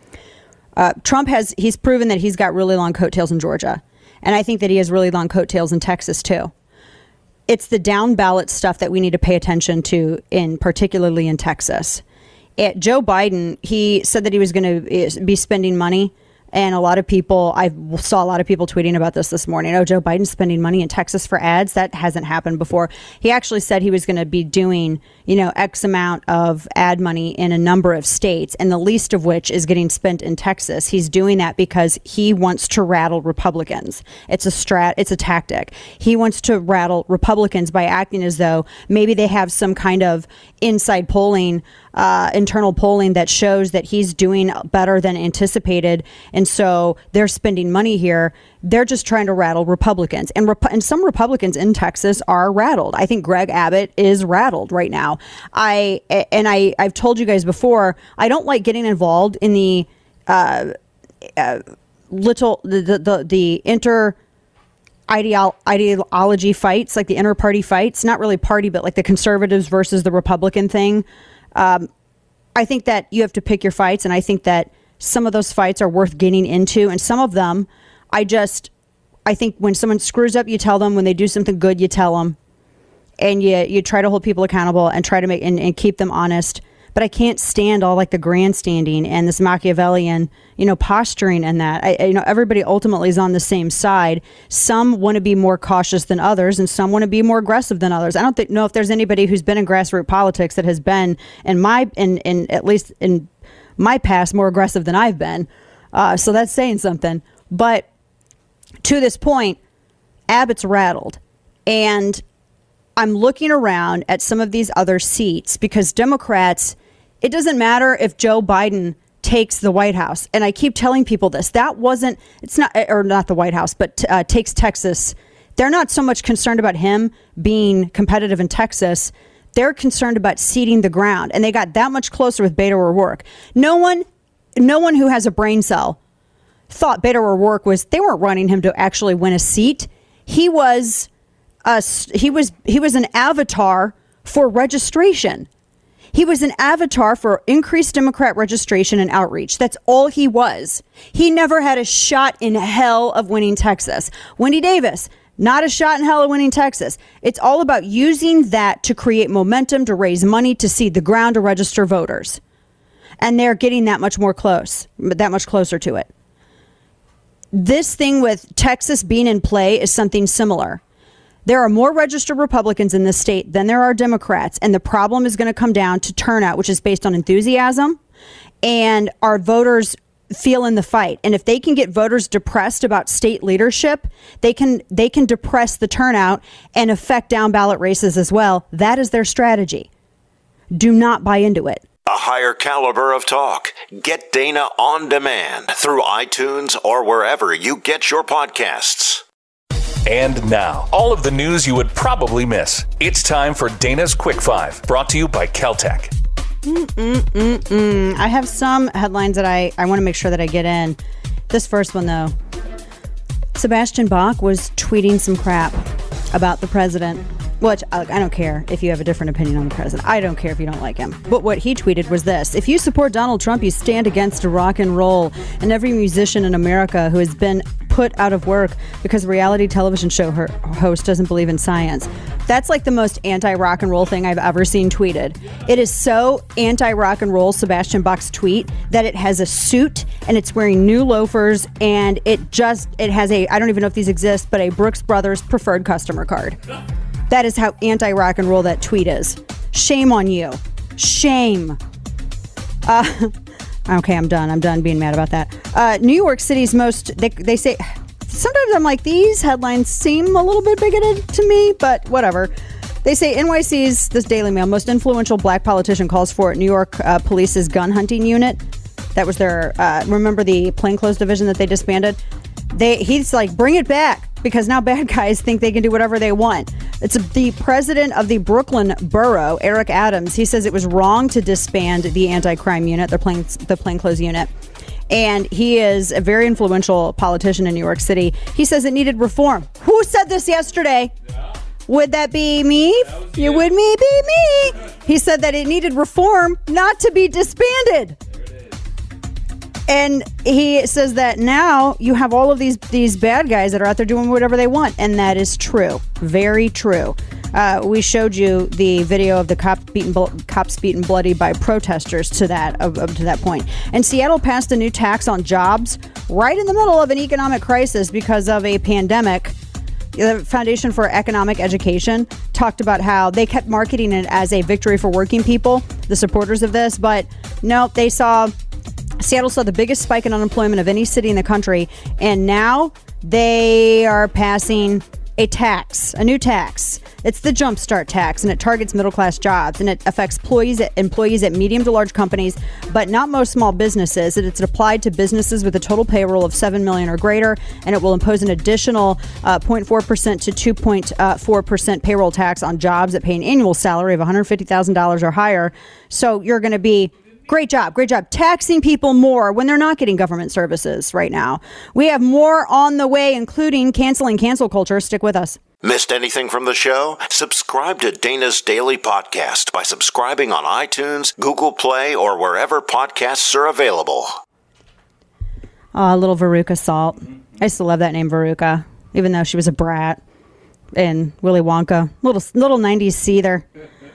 Uh, Trump has, he's proven that he's got really long coattails in Georgia. And I think that he has really long coattails in Texas, too. It's the down ballot stuff that we need to pay attention to, in particularly in Texas. It, Joe Biden, he said that he was going to be spending money. And a lot of people, I saw a lot of people tweeting about this this morning. Oh, Joe Biden's spending money in Texas for ads. That hasn't happened before. He actually said he was going to be doing, you know, X amount of ad money in a number of states, and the least of which is getting spent in Texas. He's doing that because he wants to rattle Republicans. It's a strat. It's a tactic. He wants to rattle Republicans by acting as though maybe they have some kind of inside polling, uh, internal polling that shows that he's doing better than anticipated. And so they're spending money here. They're just trying to rattle Republicans. And, Rep- and some Republicans in Texas are rattled. I think Greg Abbott is rattled right now. I And I, I've told you guys before, I don't like getting involved in the uh, uh, little, the, the, the, the inter... Ideolo- ideology fights, like the inter-party fights, not really party, but like the conservatives versus the Republican thing. Um, I think that you have to pick your fights, and I think that some of those fights are worth getting into, and some of them, I just, I think when someone screws up, you tell them. When they do something good, you tell them, and you you try to hold people accountable and try to make and, and keep them honest. but I can't stand all like the grandstanding and this Machiavellian, you know, posturing and that. I, you know, everybody ultimately is on the same side. Some want to be more cautious than others, and some want to be more aggressive than others. I don't think, know if there's anybody who's been in grassroots politics that has been, in my, in, in at least in my past, more aggressive than I've been. Uh, so that's saying something. But to this point, Abbott's rattled. And I'm looking around at some of these other seats because Democrats, it doesn't matter if Joe Biden takes the White House. And I keep telling people this. That wasn't, it's not, or not the White House, but uh, takes Texas. They're not so much concerned about him being competitive in Texas. They're concerned about ceding the ground. And they got that much closer with Beto O'Rourke. No one, no one who has a brain cell thought Beto O'Rourke was, they weren't running him to actually win a seat. He was a, he was he was an avatar for registration. He was an avatar for increased Democrat registration and outreach. That's all he was. He never had a shot in hell of winning Texas. Wendy Davis, not a shot in hell of winning Texas. It's all about using that to create momentum, to raise money, to seed the ground, to register voters. And they're getting that much more close, that much closer to it. This thing with Texas being in play is something similar. There are more registered Republicans in this state than there are Democrats. And the problem is going to come down to turnout, which is based on enthusiasm and our voters feeling the fight. And if they can get voters depressed about state leadership, they can they can depress the turnout and affect down ballot races as well. That is their strategy. Do not buy into it. A higher caliber of talk. Get Dana on demand through iTunes or wherever you get your podcasts. And now, all of the news you would probably miss. It's time for Dana's Quick Five, brought to you by Caltech. Mm-mm-mm-mm. I have some headlines that I, I want to make sure that I get in. This first one, though. Sebastian Bach was tweeting some crap about the president. Which, I don't care if you have a different opinion on the president. I don't care if you don't like him. But what he tweeted was this. If you support Donald Trump, you stand against rock and roll. And every musician in America who has been put out of work because a reality television show host doesn't believe in science. That's like the most anti-rock and roll thing I've ever seen tweeted. It is so anti-rock and roll, Sebastian Bach's tweet, that it has a suit and it's wearing new loafers and it just, it has a, I don't even know if these exist, but a Brooks Brothers preferred customer card. That is how anti-rock and roll that tweet is. Shame on you. Shame. Uh, okay, I'm done. I'm done being mad about that. Uh, New York City's most, they, they say, sometimes I'm like, these headlines seem a little bit bigoted to me, but whatever. They say N Y C's, this Daily Mail, most influential black politician calls for New York uh, Police's gun hunting unit. That was their, uh, remember the plainclothes division that they disbanded? They, he's like, bring it back. Because now bad guys think they can do whatever they want. It's the president of the Brooklyn Borough, Eric Adams. He says it was wrong to disband the anti-crime unit, the plain, the plainclothes unit. And he is a very influential politician in New York City. He says it needed reform. Who said this yesterday? Yeah. Would that be me? That you. Would me be me? He said that it needed reform, not to be disbanded. And he says that now you have all of these these bad guys that are out there doing whatever they want. And that is true. Very true. Uh, we showed you the video of the cop beaten, cops beaten bloody by protesters to that up, up to that point. And Seattle passed a new tax on jobs right in the middle of an economic crisis because of a pandemic. The Foundation for Economic Education talked about how they kept marketing it as a victory for working people, the supporters of this. But no, they saw... Seattle saw the biggest spike in unemployment of any city in the country, and now they are passing a tax, a new tax. It's the Jumpstart tax, and it targets middle-class jobs, and it affects employees at, employees at medium to large companies, but not most small businesses. It's applied to businesses with a total payroll of seven million dollars or greater, and it will impose an additional uh, zero point four percent to two point four percent payroll tax on jobs that pay an annual salary of one hundred fifty thousand dollars or higher. So you're going to be... Great job. Great job. Taxing people more when they're not getting government services right now. We have more on the way, including canceling cancel culture. Stick with us. Missed anything from the show? Subscribe to Dana's Daily Podcast by subscribing on iTunes, Google Play, or wherever podcasts are available. Oh, little Veruca Salt. I used to love that name, Veruca, even though she was a brat. And Willy Wonka. Little, little nineties seether.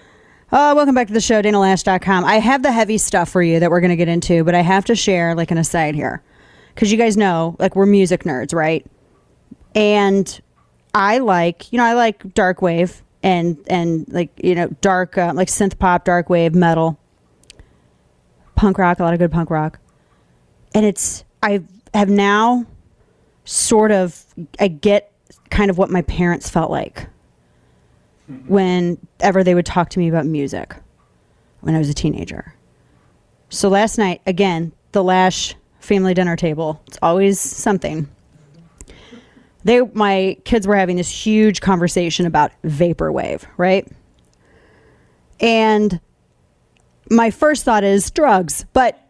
Uh, welcome back to the show, Dana Lash dot com. I have the heavy stuff for you that we're going to get into, but I have to share like an aside here. Because you guys know, like, we're music nerds, right? And I like, you know, I like dark wave and, and like, you know, dark, uh, like synth pop, dark wave, metal, punk rock, a lot of good punk rock. And it's, I have now sort of, I get kind of what my parents felt like whenever they would talk to me about music when I was a teenager. So last night, again, the Lash family dinner table, it's always something. They, my kids were having this huge conversation about vaporwave, right? And my first thought is drugs, but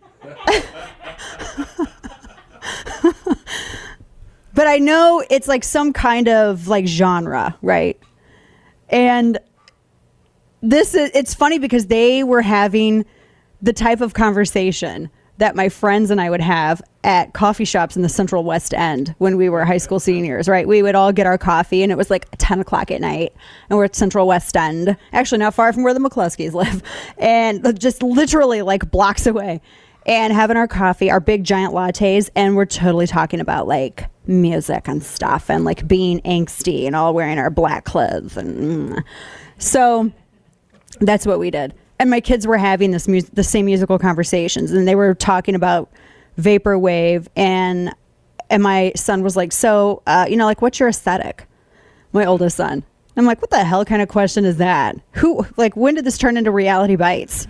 but I know it's like some kind of like genre, right? And this is, it's funny because they were having the type of conversation that my friends and I would have at coffee shops in the Central West End when we were high school seniors, right? We would all get our coffee and it was like ten o'clock at night and we're at Central West End, actually not far from where the McCluskeys live, and just literally like blocks away, and having our coffee, our big giant lattes, and we're totally talking about like music and stuff and like being angsty and all wearing our black clothes. And mm. So that's what we did. And my kids were having this mu- the same musical conversations, and they were talking about vaporwave, and and my son was like, so, uh, you know, like, what's your aesthetic? My oldest son. I'm like, what the hell kind of question is that? Who, like, when did this turn into Reality Bites?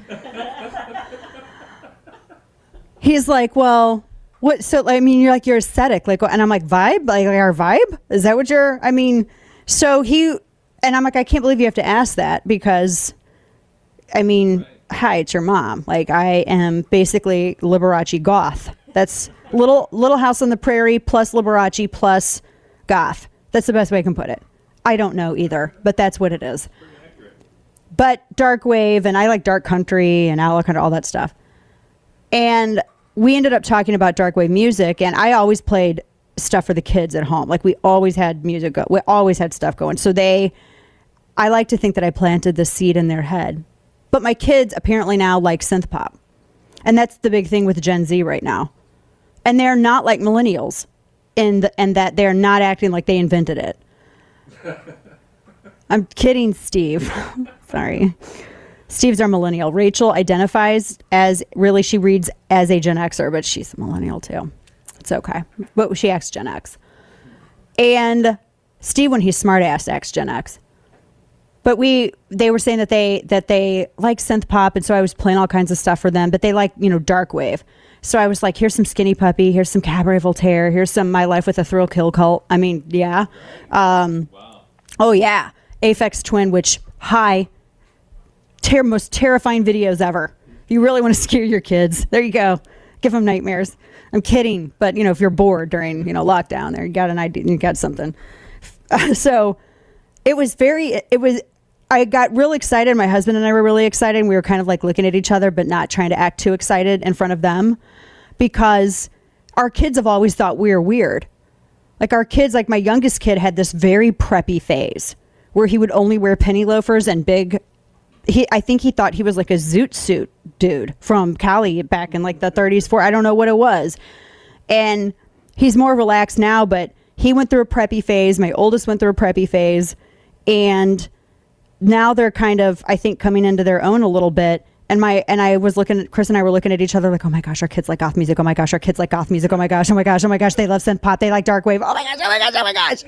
He's like, well, what, so, I mean, you're like, your aesthetic, like, and I'm like, vibe? Like, like our vibe? Is that what you're, I mean, so he, and I'm like, I can't believe you have to ask that because, I mean, hi, it's your mom. Like, I am basically Liberace goth. That's little Little House on the Prairie plus Liberace plus goth. That's the best way I can put it. I don't know either, but that's what it is. But dark wave, and I like dark country and outlaw country, all that stuff. And we ended up talking about dark wave music, and I always played stuff for the kids at home. Like, we always had music go. We always had stuff going. So they, I like to think that I planted the seed in their head. But my kids apparently now like synth pop. And that's the big thing with Gen Z right now. And they're not like millennials in the, and that they're not acting like they invented it. I'm kidding, Steve. Sorry. Steve's our millennial. Rachel identifies as, really, she reads as a Gen Xer, but she's a millennial too. It's okay. But she acts Gen X. And Steve, when he's smart ass, acts Gen X. But we, they were saying that they that they like synth pop, and so I was playing all kinds of stuff for them. But they like, you know, dark wave. So I was like, here's some Skinny Puppy, here's some Cabaret Voltaire, here's some My Life with a Thrill Kill Cult. I mean, yeah. Um, wow. Oh yeah, Aphex Twin, which hi, ter- most terrifying videos ever. You really want to scare your kids? There you go. Give them nightmares. I'm kidding, but you know, if you're bored during you know lockdown, there you got an idea, you got something. Uh, so it was very, it was. I got real excited. My husband and I were really excited. And we were kind of like looking at each other, but not trying to act too excited in front of them, because our kids have always thought we were weird. Like our kids, like my youngest kid had this very preppy phase where he would only wear penny loafers and big. He, I think he thought he was like a zoot suit dude from Cali back in like the thirties. For I don't know what it was. And he's more relaxed now, but he went through a preppy phase. My oldest went through a preppy phase, and now they're kind of, I think, coming into their own a little bit. And my and I was looking at, Chris and I were looking at each other like, oh my gosh, our kids like goth music. Oh my gosh, our kids like goth music. Oh my gosh, oh my gosh, oh my gosh, they love synth pop. They like dark wave. Oh my gosh, oh my gosh, oh my gosh.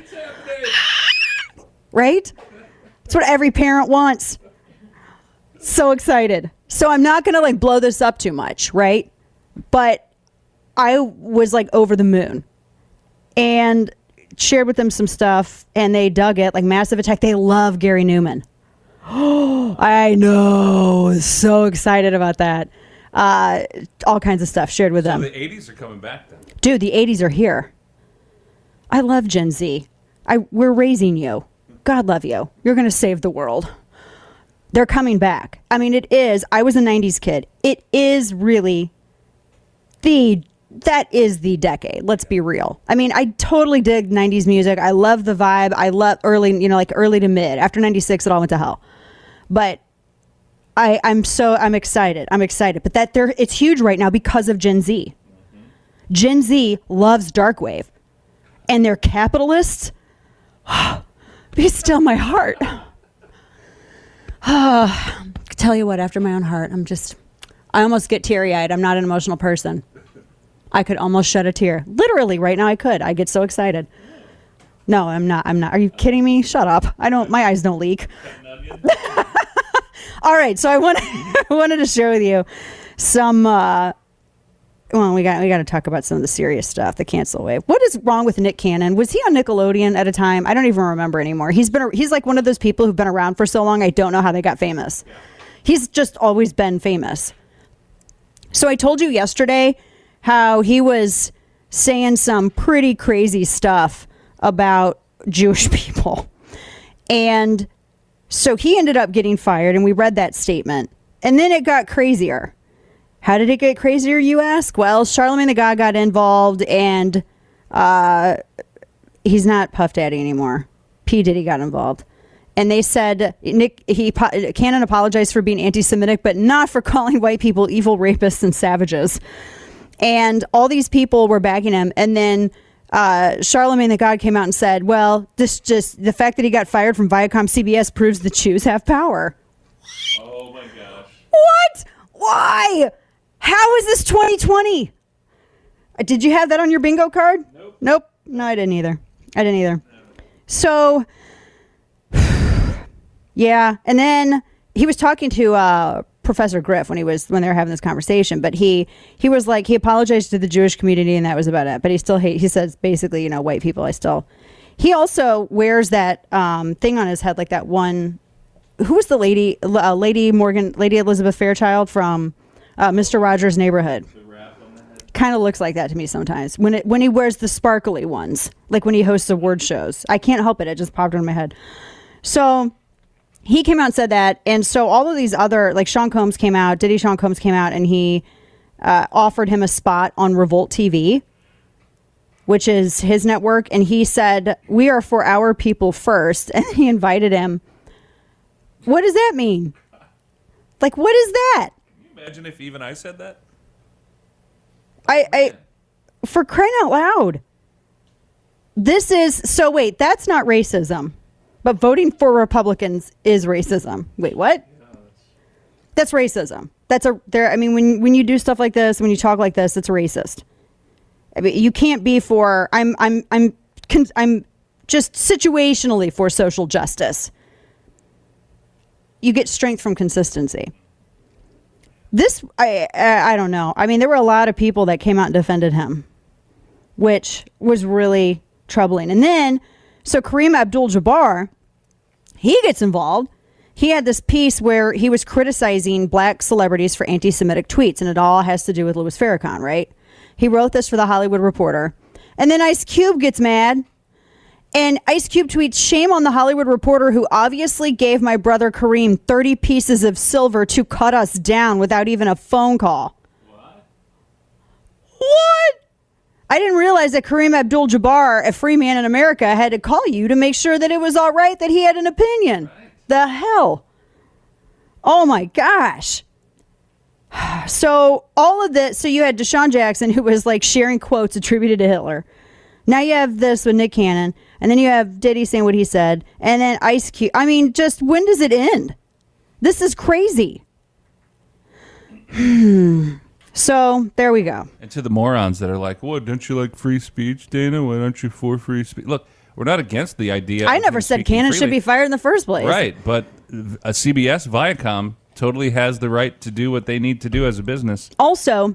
Right? That's what every parent wants. So excited. So I'm not going to like blow this up too much, right? But I was like over the moon and shared with them some stuff, and they dug it, like Massive Attack. They love Gary Newman. Oh, I know. So excited about that. Uh, all kinds of stuff shared with so them. The eighties are coming back then. Dude, the eighties are here. I love Gen Z. I we're raising you. God love you. You're going to save the world. They're coming back. I mean, it is. I was a nineties kid. It is really the, that is the decade. Let's be real. I mean, I totally dig nineties music. I love the vibe. I love early, you know, like early to mid. After ninety-six, it all went to hell. But I, I'm so I'm excited. I'm excited. But that there it's huge right now because of Gen Z. Mm-hmm. Gen Z loves dark wave. And they're capitalists. Be still my heart. I tell you what, after my own heart, I'm just I almost get teary-eyed. I'm not an emotional person. I could almost shed a tear. Literally right now I could. I get so excited. No, I'm not. I'm not. Are you kidding me? Shut up. I don't my eyes don't leak. All right, so I wanted, I wanted to share with you some. Uh, well, we got we got to talk about some of the serious stuff, the cancel wave. What is wrong with Nick Cannon? Was he on Nickelodeon at a time? I don't even remember anymore. He's been he's like one of those people who've been around for so long. I don't know how they got famous. He's just always been famous. So I told you yesterday how he was saying some pretty crazy stuff about Jewish people, and. So he ended up getting fired, and we read that statement. And then it got crazier. How did it get crazier, you ask? Well, Charlamagne the God got involved, and uh, he's not Puff Daddy anymore. P. Diddy got involved. And they said Nick he Cannon apologized for being anti-Semitic, but not for calling white people evil rapists and savages. And all these people were backing him. And then Uh, Charlamagne the God came out and said, well, this just the fact that he got fired from Viacom C B S proves the Jews have power. Oh my gosh. What? Why? How is this twenty twenty? Uh, did you have that on your bingo card? Nope. Nope. No, I didn't either. I didn't either. So, yeah. And then he was talking to uh, Professor Griff when he was when they were having this conversation, but he he was like he apologized to the Jewish community and that was about it. But he still hate he says basically, you know, white people. I still. He also wears that um, thing on his head, like that one. Who was the lady? Uh, Lady Morgan, Lady Elizabeth Fairchild from uh, Mister Rogers' Neighborhood. Kind of looks like that to me sometimes when it when he wears the sparkly ones, like when he hosts award shows. I can't help it; it just popped in my head. So. He came out and said that, and so all of these other, like Sean Combs came out, Diddy Sean Combs came out, and he uh, offered him a spot on Revolt T V, which is his network, and he said, we are for our people first, and he invited him. What does that mean? Like, what is that? Can you imagine if even I said that? I, I, for crying out loud. This is, so wait, that's not racism. But voting for Republicans is racism. Wait, what? That's racism. That's a there. I mean, when when you do stuff like this, when you talk like this, it's racist. I mean, you can't be for. I'm I'm I'm I'm just situationally for social justice. You get strength from consistency. This I I don't know. I mean, there were a lot of people that came out and defended him, which was really troubling. And then. So Kareem Abdul-Jabbar, he gets involved. He had this piece where he was criticizing black celebrities for anti-Semitic tweets, and it all has to do with Louis Farrakhan, right? He wrote this for The Hollywood Reporter. And then Ice Cube gets mad, and Ice Cube tweets, shame on The Hollywood Reporter who obviously gave my brother Kareem thirty pieces of silver to cut us down without even a phone call. What? What? I didn't realize that Kareem Abdul-Jabbar, a free man in America, had to call you to make sure that it was all right that he had an opinion. Right. The hell? Oh, my gosh. So all of this, so you had Deshaun Jackson, who was like sharing quotes attributed to Hitler. Now you have this with Nick Cannon, and then you have Diddy saying what he said, and then Ice Cube. I mean, just when does it end? This is crazy. Hmm. So there we go. And to the morons that are like, "What? Don't you like free speech, Dana? Why aren't you for free speech?" Look, we're not against the idea. I never said Cannon should be fired in the first place. Right, but a C B S, Viacom, totally has the right to do what they need to do as a business. Also,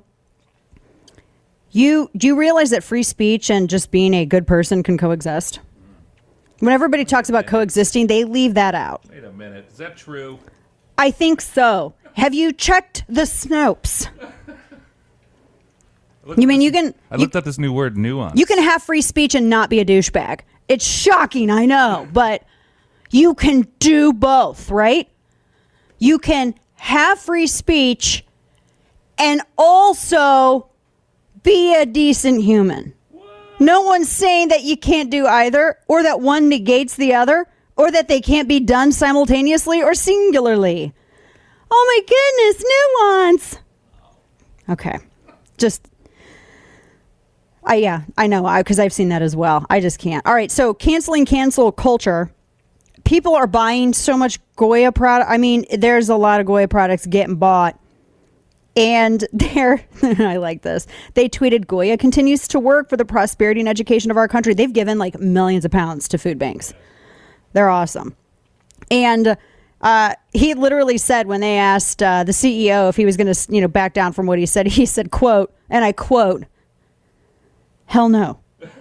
you do you realize that free speech and just being a good person can coexist? When everybody talks about coexisting, they leave that out. Wait a minute, is that true? I think so. Have you checked the Snopes? You mean this, you can... I looked you, at this new word, nuance. You can have free speech and not be a douchebag. It's shocking, I know, but you can do both, right? You can have free speech and also be a decent human. What? No one's saying that you can't do either, or that one negates the other, or that they can't be done simultaneously or singularly. Oh my goodness, nuance. Okay. Just, I yeah, I know, because I've seen that as well. I just can't. All right, so canceling cancel culture. People are buying so much Goya product. I mean, there's a lot of Goya products getting bought. And they're, I like this. They tweeted, Goya continues to work for the prosperity and education of our country. They've given like millions of pounds to food banks. They're awesome. And uh, he literally said when they asked uh, the C E O if he was going to, you know, back down from what he said, he said, quote, and I quote, hell no.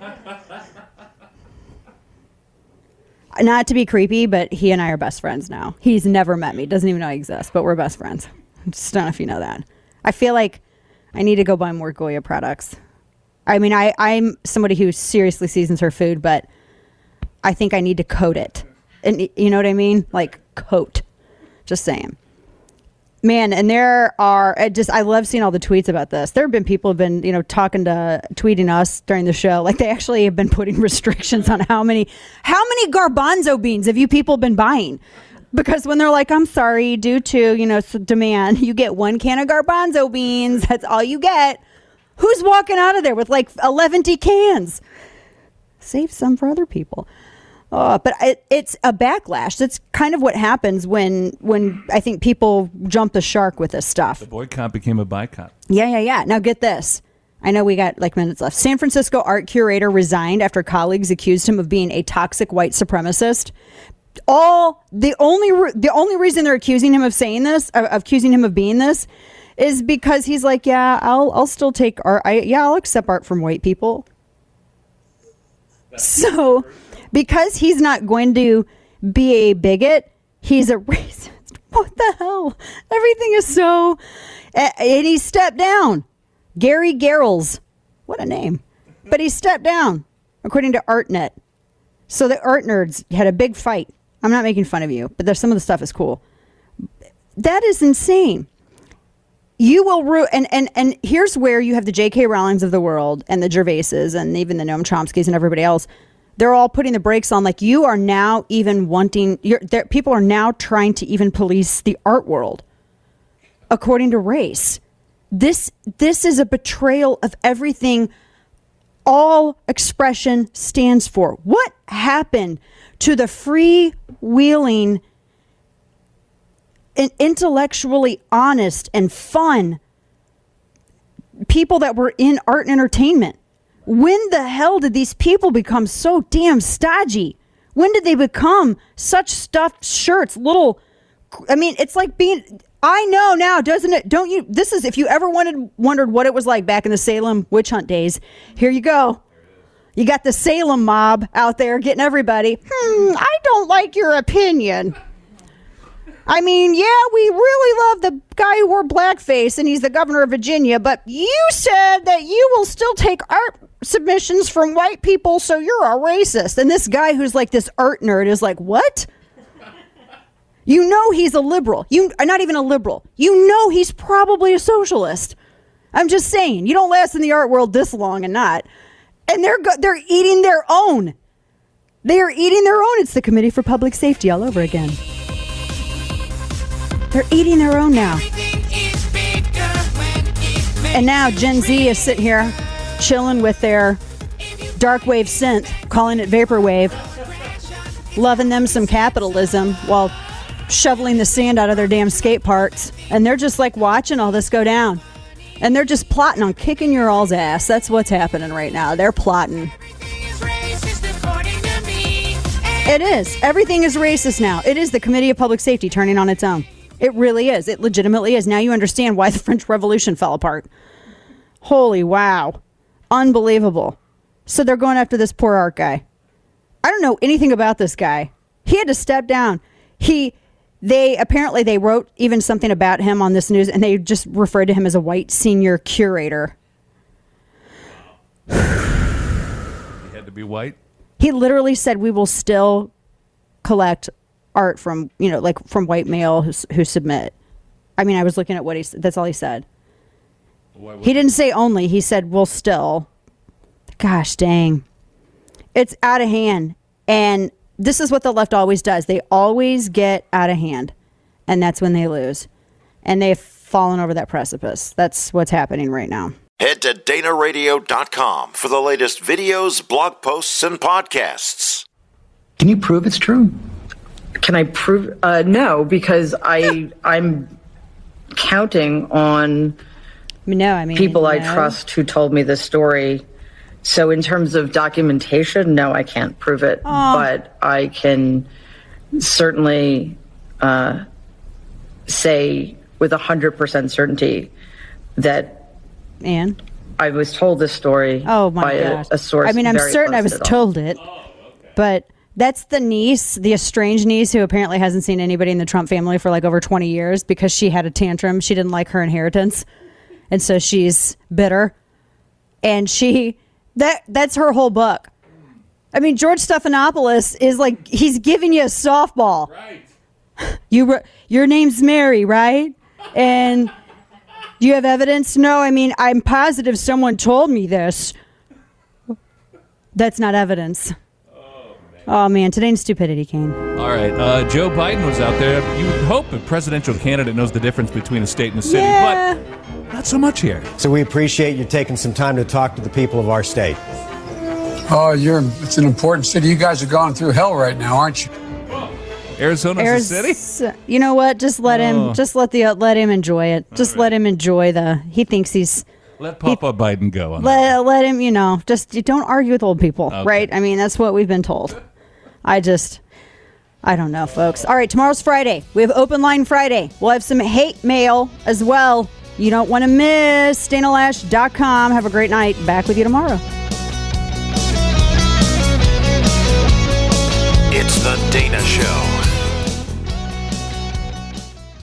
Not to be creepy, but he and I are best friends now. He's never met me. Doesn't even know I exist, but we're best friends. Just don't know if you know that. I feel like I need to go buy more Goya products. I mean, I, I'm somebody who seriously seasons her food, but I think I need to coat it. And you know what I mean? Like coat. Just saying. Man, and there are, I just, I love seeing all the tweets about this. There have been people who have been, you know, talking to, tweeting us during the show. Like they actually have been putting restrictions on how many, how many garbanzo beans have you people been buying? Because when they're like, I'm sorry, due to, you know, demand, you get one can of garbanzo beans. That's all you get. Who's walking out of there with like eleven cans? Save some for other people. Uh, but it, it's a backlash. That's kind of what happens when, when I think people jump the shark with this stuff. The boycott became a boycott. Yeah, yeah, yeah. Now get this. I know we got like minutes left. San Francisco art curator resigned after colleagues accused him of being a toxic white supremacist. All the only re- the only reason they're accusing him of saying this, of, of accusing him of being this, is because he's like, yeah, I'll I'll still take art. I, yeah, I'll accept art from white people. So, because he's not going to be a bigot, he's a racist. What the hell? Everything is so. And he stepped down. Gary Garrels, what a name! But he stepped down, according to ArtNet. So the art nerds had a big fight. I'm not making fun of you, but there's some of the stuff is cool. That is insane. You will ruin, and, and, and here's where you have the J K Rowlings of the world and the Gervaises and even the Noam Chomskys and everybody else. They're all putting the brakes on. Like you are now even wanting, you're, people are now trying to even police the art world according to race. This, this is a betrayal of everything all expression stands for. What happened to the freewheeling, intellectually honest and fun people that were in art and entertainment? When the hell did these people become so damn stodgy? When did they become such stuffed shirts? Little, I mean, it's like being, I know now, doesn't it? Don't you? This is, if you ever wanted, wondered what it was like back in the Salem witch hunt days, here you go. You got the Salem mob out there getting everybody. Hmm, I don't like your opinion. I mean, yeah, we really love the guy who wore blackface and he's the governor of Virginia, but you said that you will still take art submissions from white people, so you're a racist. And this guy who's like this art nerd is like, what? You know he's a liberal. You are not even a liberal. You know he's probably a socialist. I'm just saying, you don't last in the art world this long and not. And they're go- they're eating their own. They are eating their own. It's the Committee for Public Safety all over again. They're eating their own now. And now Gen Z is sitting here chilling with their dark wave synth, calling it vaporwave, loving them some capitalism while shoveling the sand out of their damn skate parks. And they're just like watching all this go down. And they're just plotting on kicking your all's ass. That's what's happening right now. They're plotting. It is. Everything is racist now. It is the Committee of Public Safety turning on its own. It really is. It legitimately is. Now you understand why the French Revolution fell apart. Holy wow. Unbelievable. So they're going after this poor art guy. I don't know anything about this guy. He had to step down. He... They apparently they wrote even something about him on this news, and they just referred to him as a white senior curator. He had to be white? He literally said, we will still collect art from, you know, like from white male who, who submit. I mean, I was looking at what he said. That's all he said. He didn't say only. He said, we'll still. Gosh dang. It's out of hand. And this is what the left always does. They always get out of hand. And that's when they lose. and they've fallen over that precipice. That's what's happening right now. Head to Dana Radio dot com for the latest videos, blog posts, and podcasts. Can you prove it's true? Can I prove? Uh, no, because I I'm counting on no, I mean people no. I trust who told me this story. So in terms of documentation, no, I can't prove it, Aww. but I can certainly uh, say with a hundred percent certainty that and I was told this story oh my by a, gosh. a source. I mean, I'm very certain I close was to it all. told it, but that's the niece, the estranged niece who apparently hasn't seen anybody in the Trump family for like over twenty years because she had a tantrum. She didn't like her inheritance, and so she's bitter, and she that that's her whole book. I mean, George Stephanopoulos is like, he's giving you a softball. Right. You, your name's Mary, right? And do you have evidence? No, I mean, I'm positive someone told me this. That's not evidence. Oh, man. Oh, man. Today's stupidity, Kane. All right. Uh, Joe Biden was out there. You would hope a presidential candidate knows the difference between a state and a city, yeah. but not so much here. So we appreciate you taking some time to talk to the people of our state. Oh, you're, it's an important city. You guys are going through hell right now, aren't you? Arizona's a city? You know what? Just let him. Oh. Just let the uh, let him enjoy it. Just let him enjoy the. He thinks he's. Let Papa he, Biden go. On let that. let him. You know. Just you don't argue with old people, okay. right? I mean, that's what we've been told. I just. I don't know, folks. All right, tomorrow's Friday. We have Open Line Friday. We'll have some hate mail as well. You don't want to miss. Dana Lash dot com. Have a great night. Back with you tomorrow. It's The Dana Show.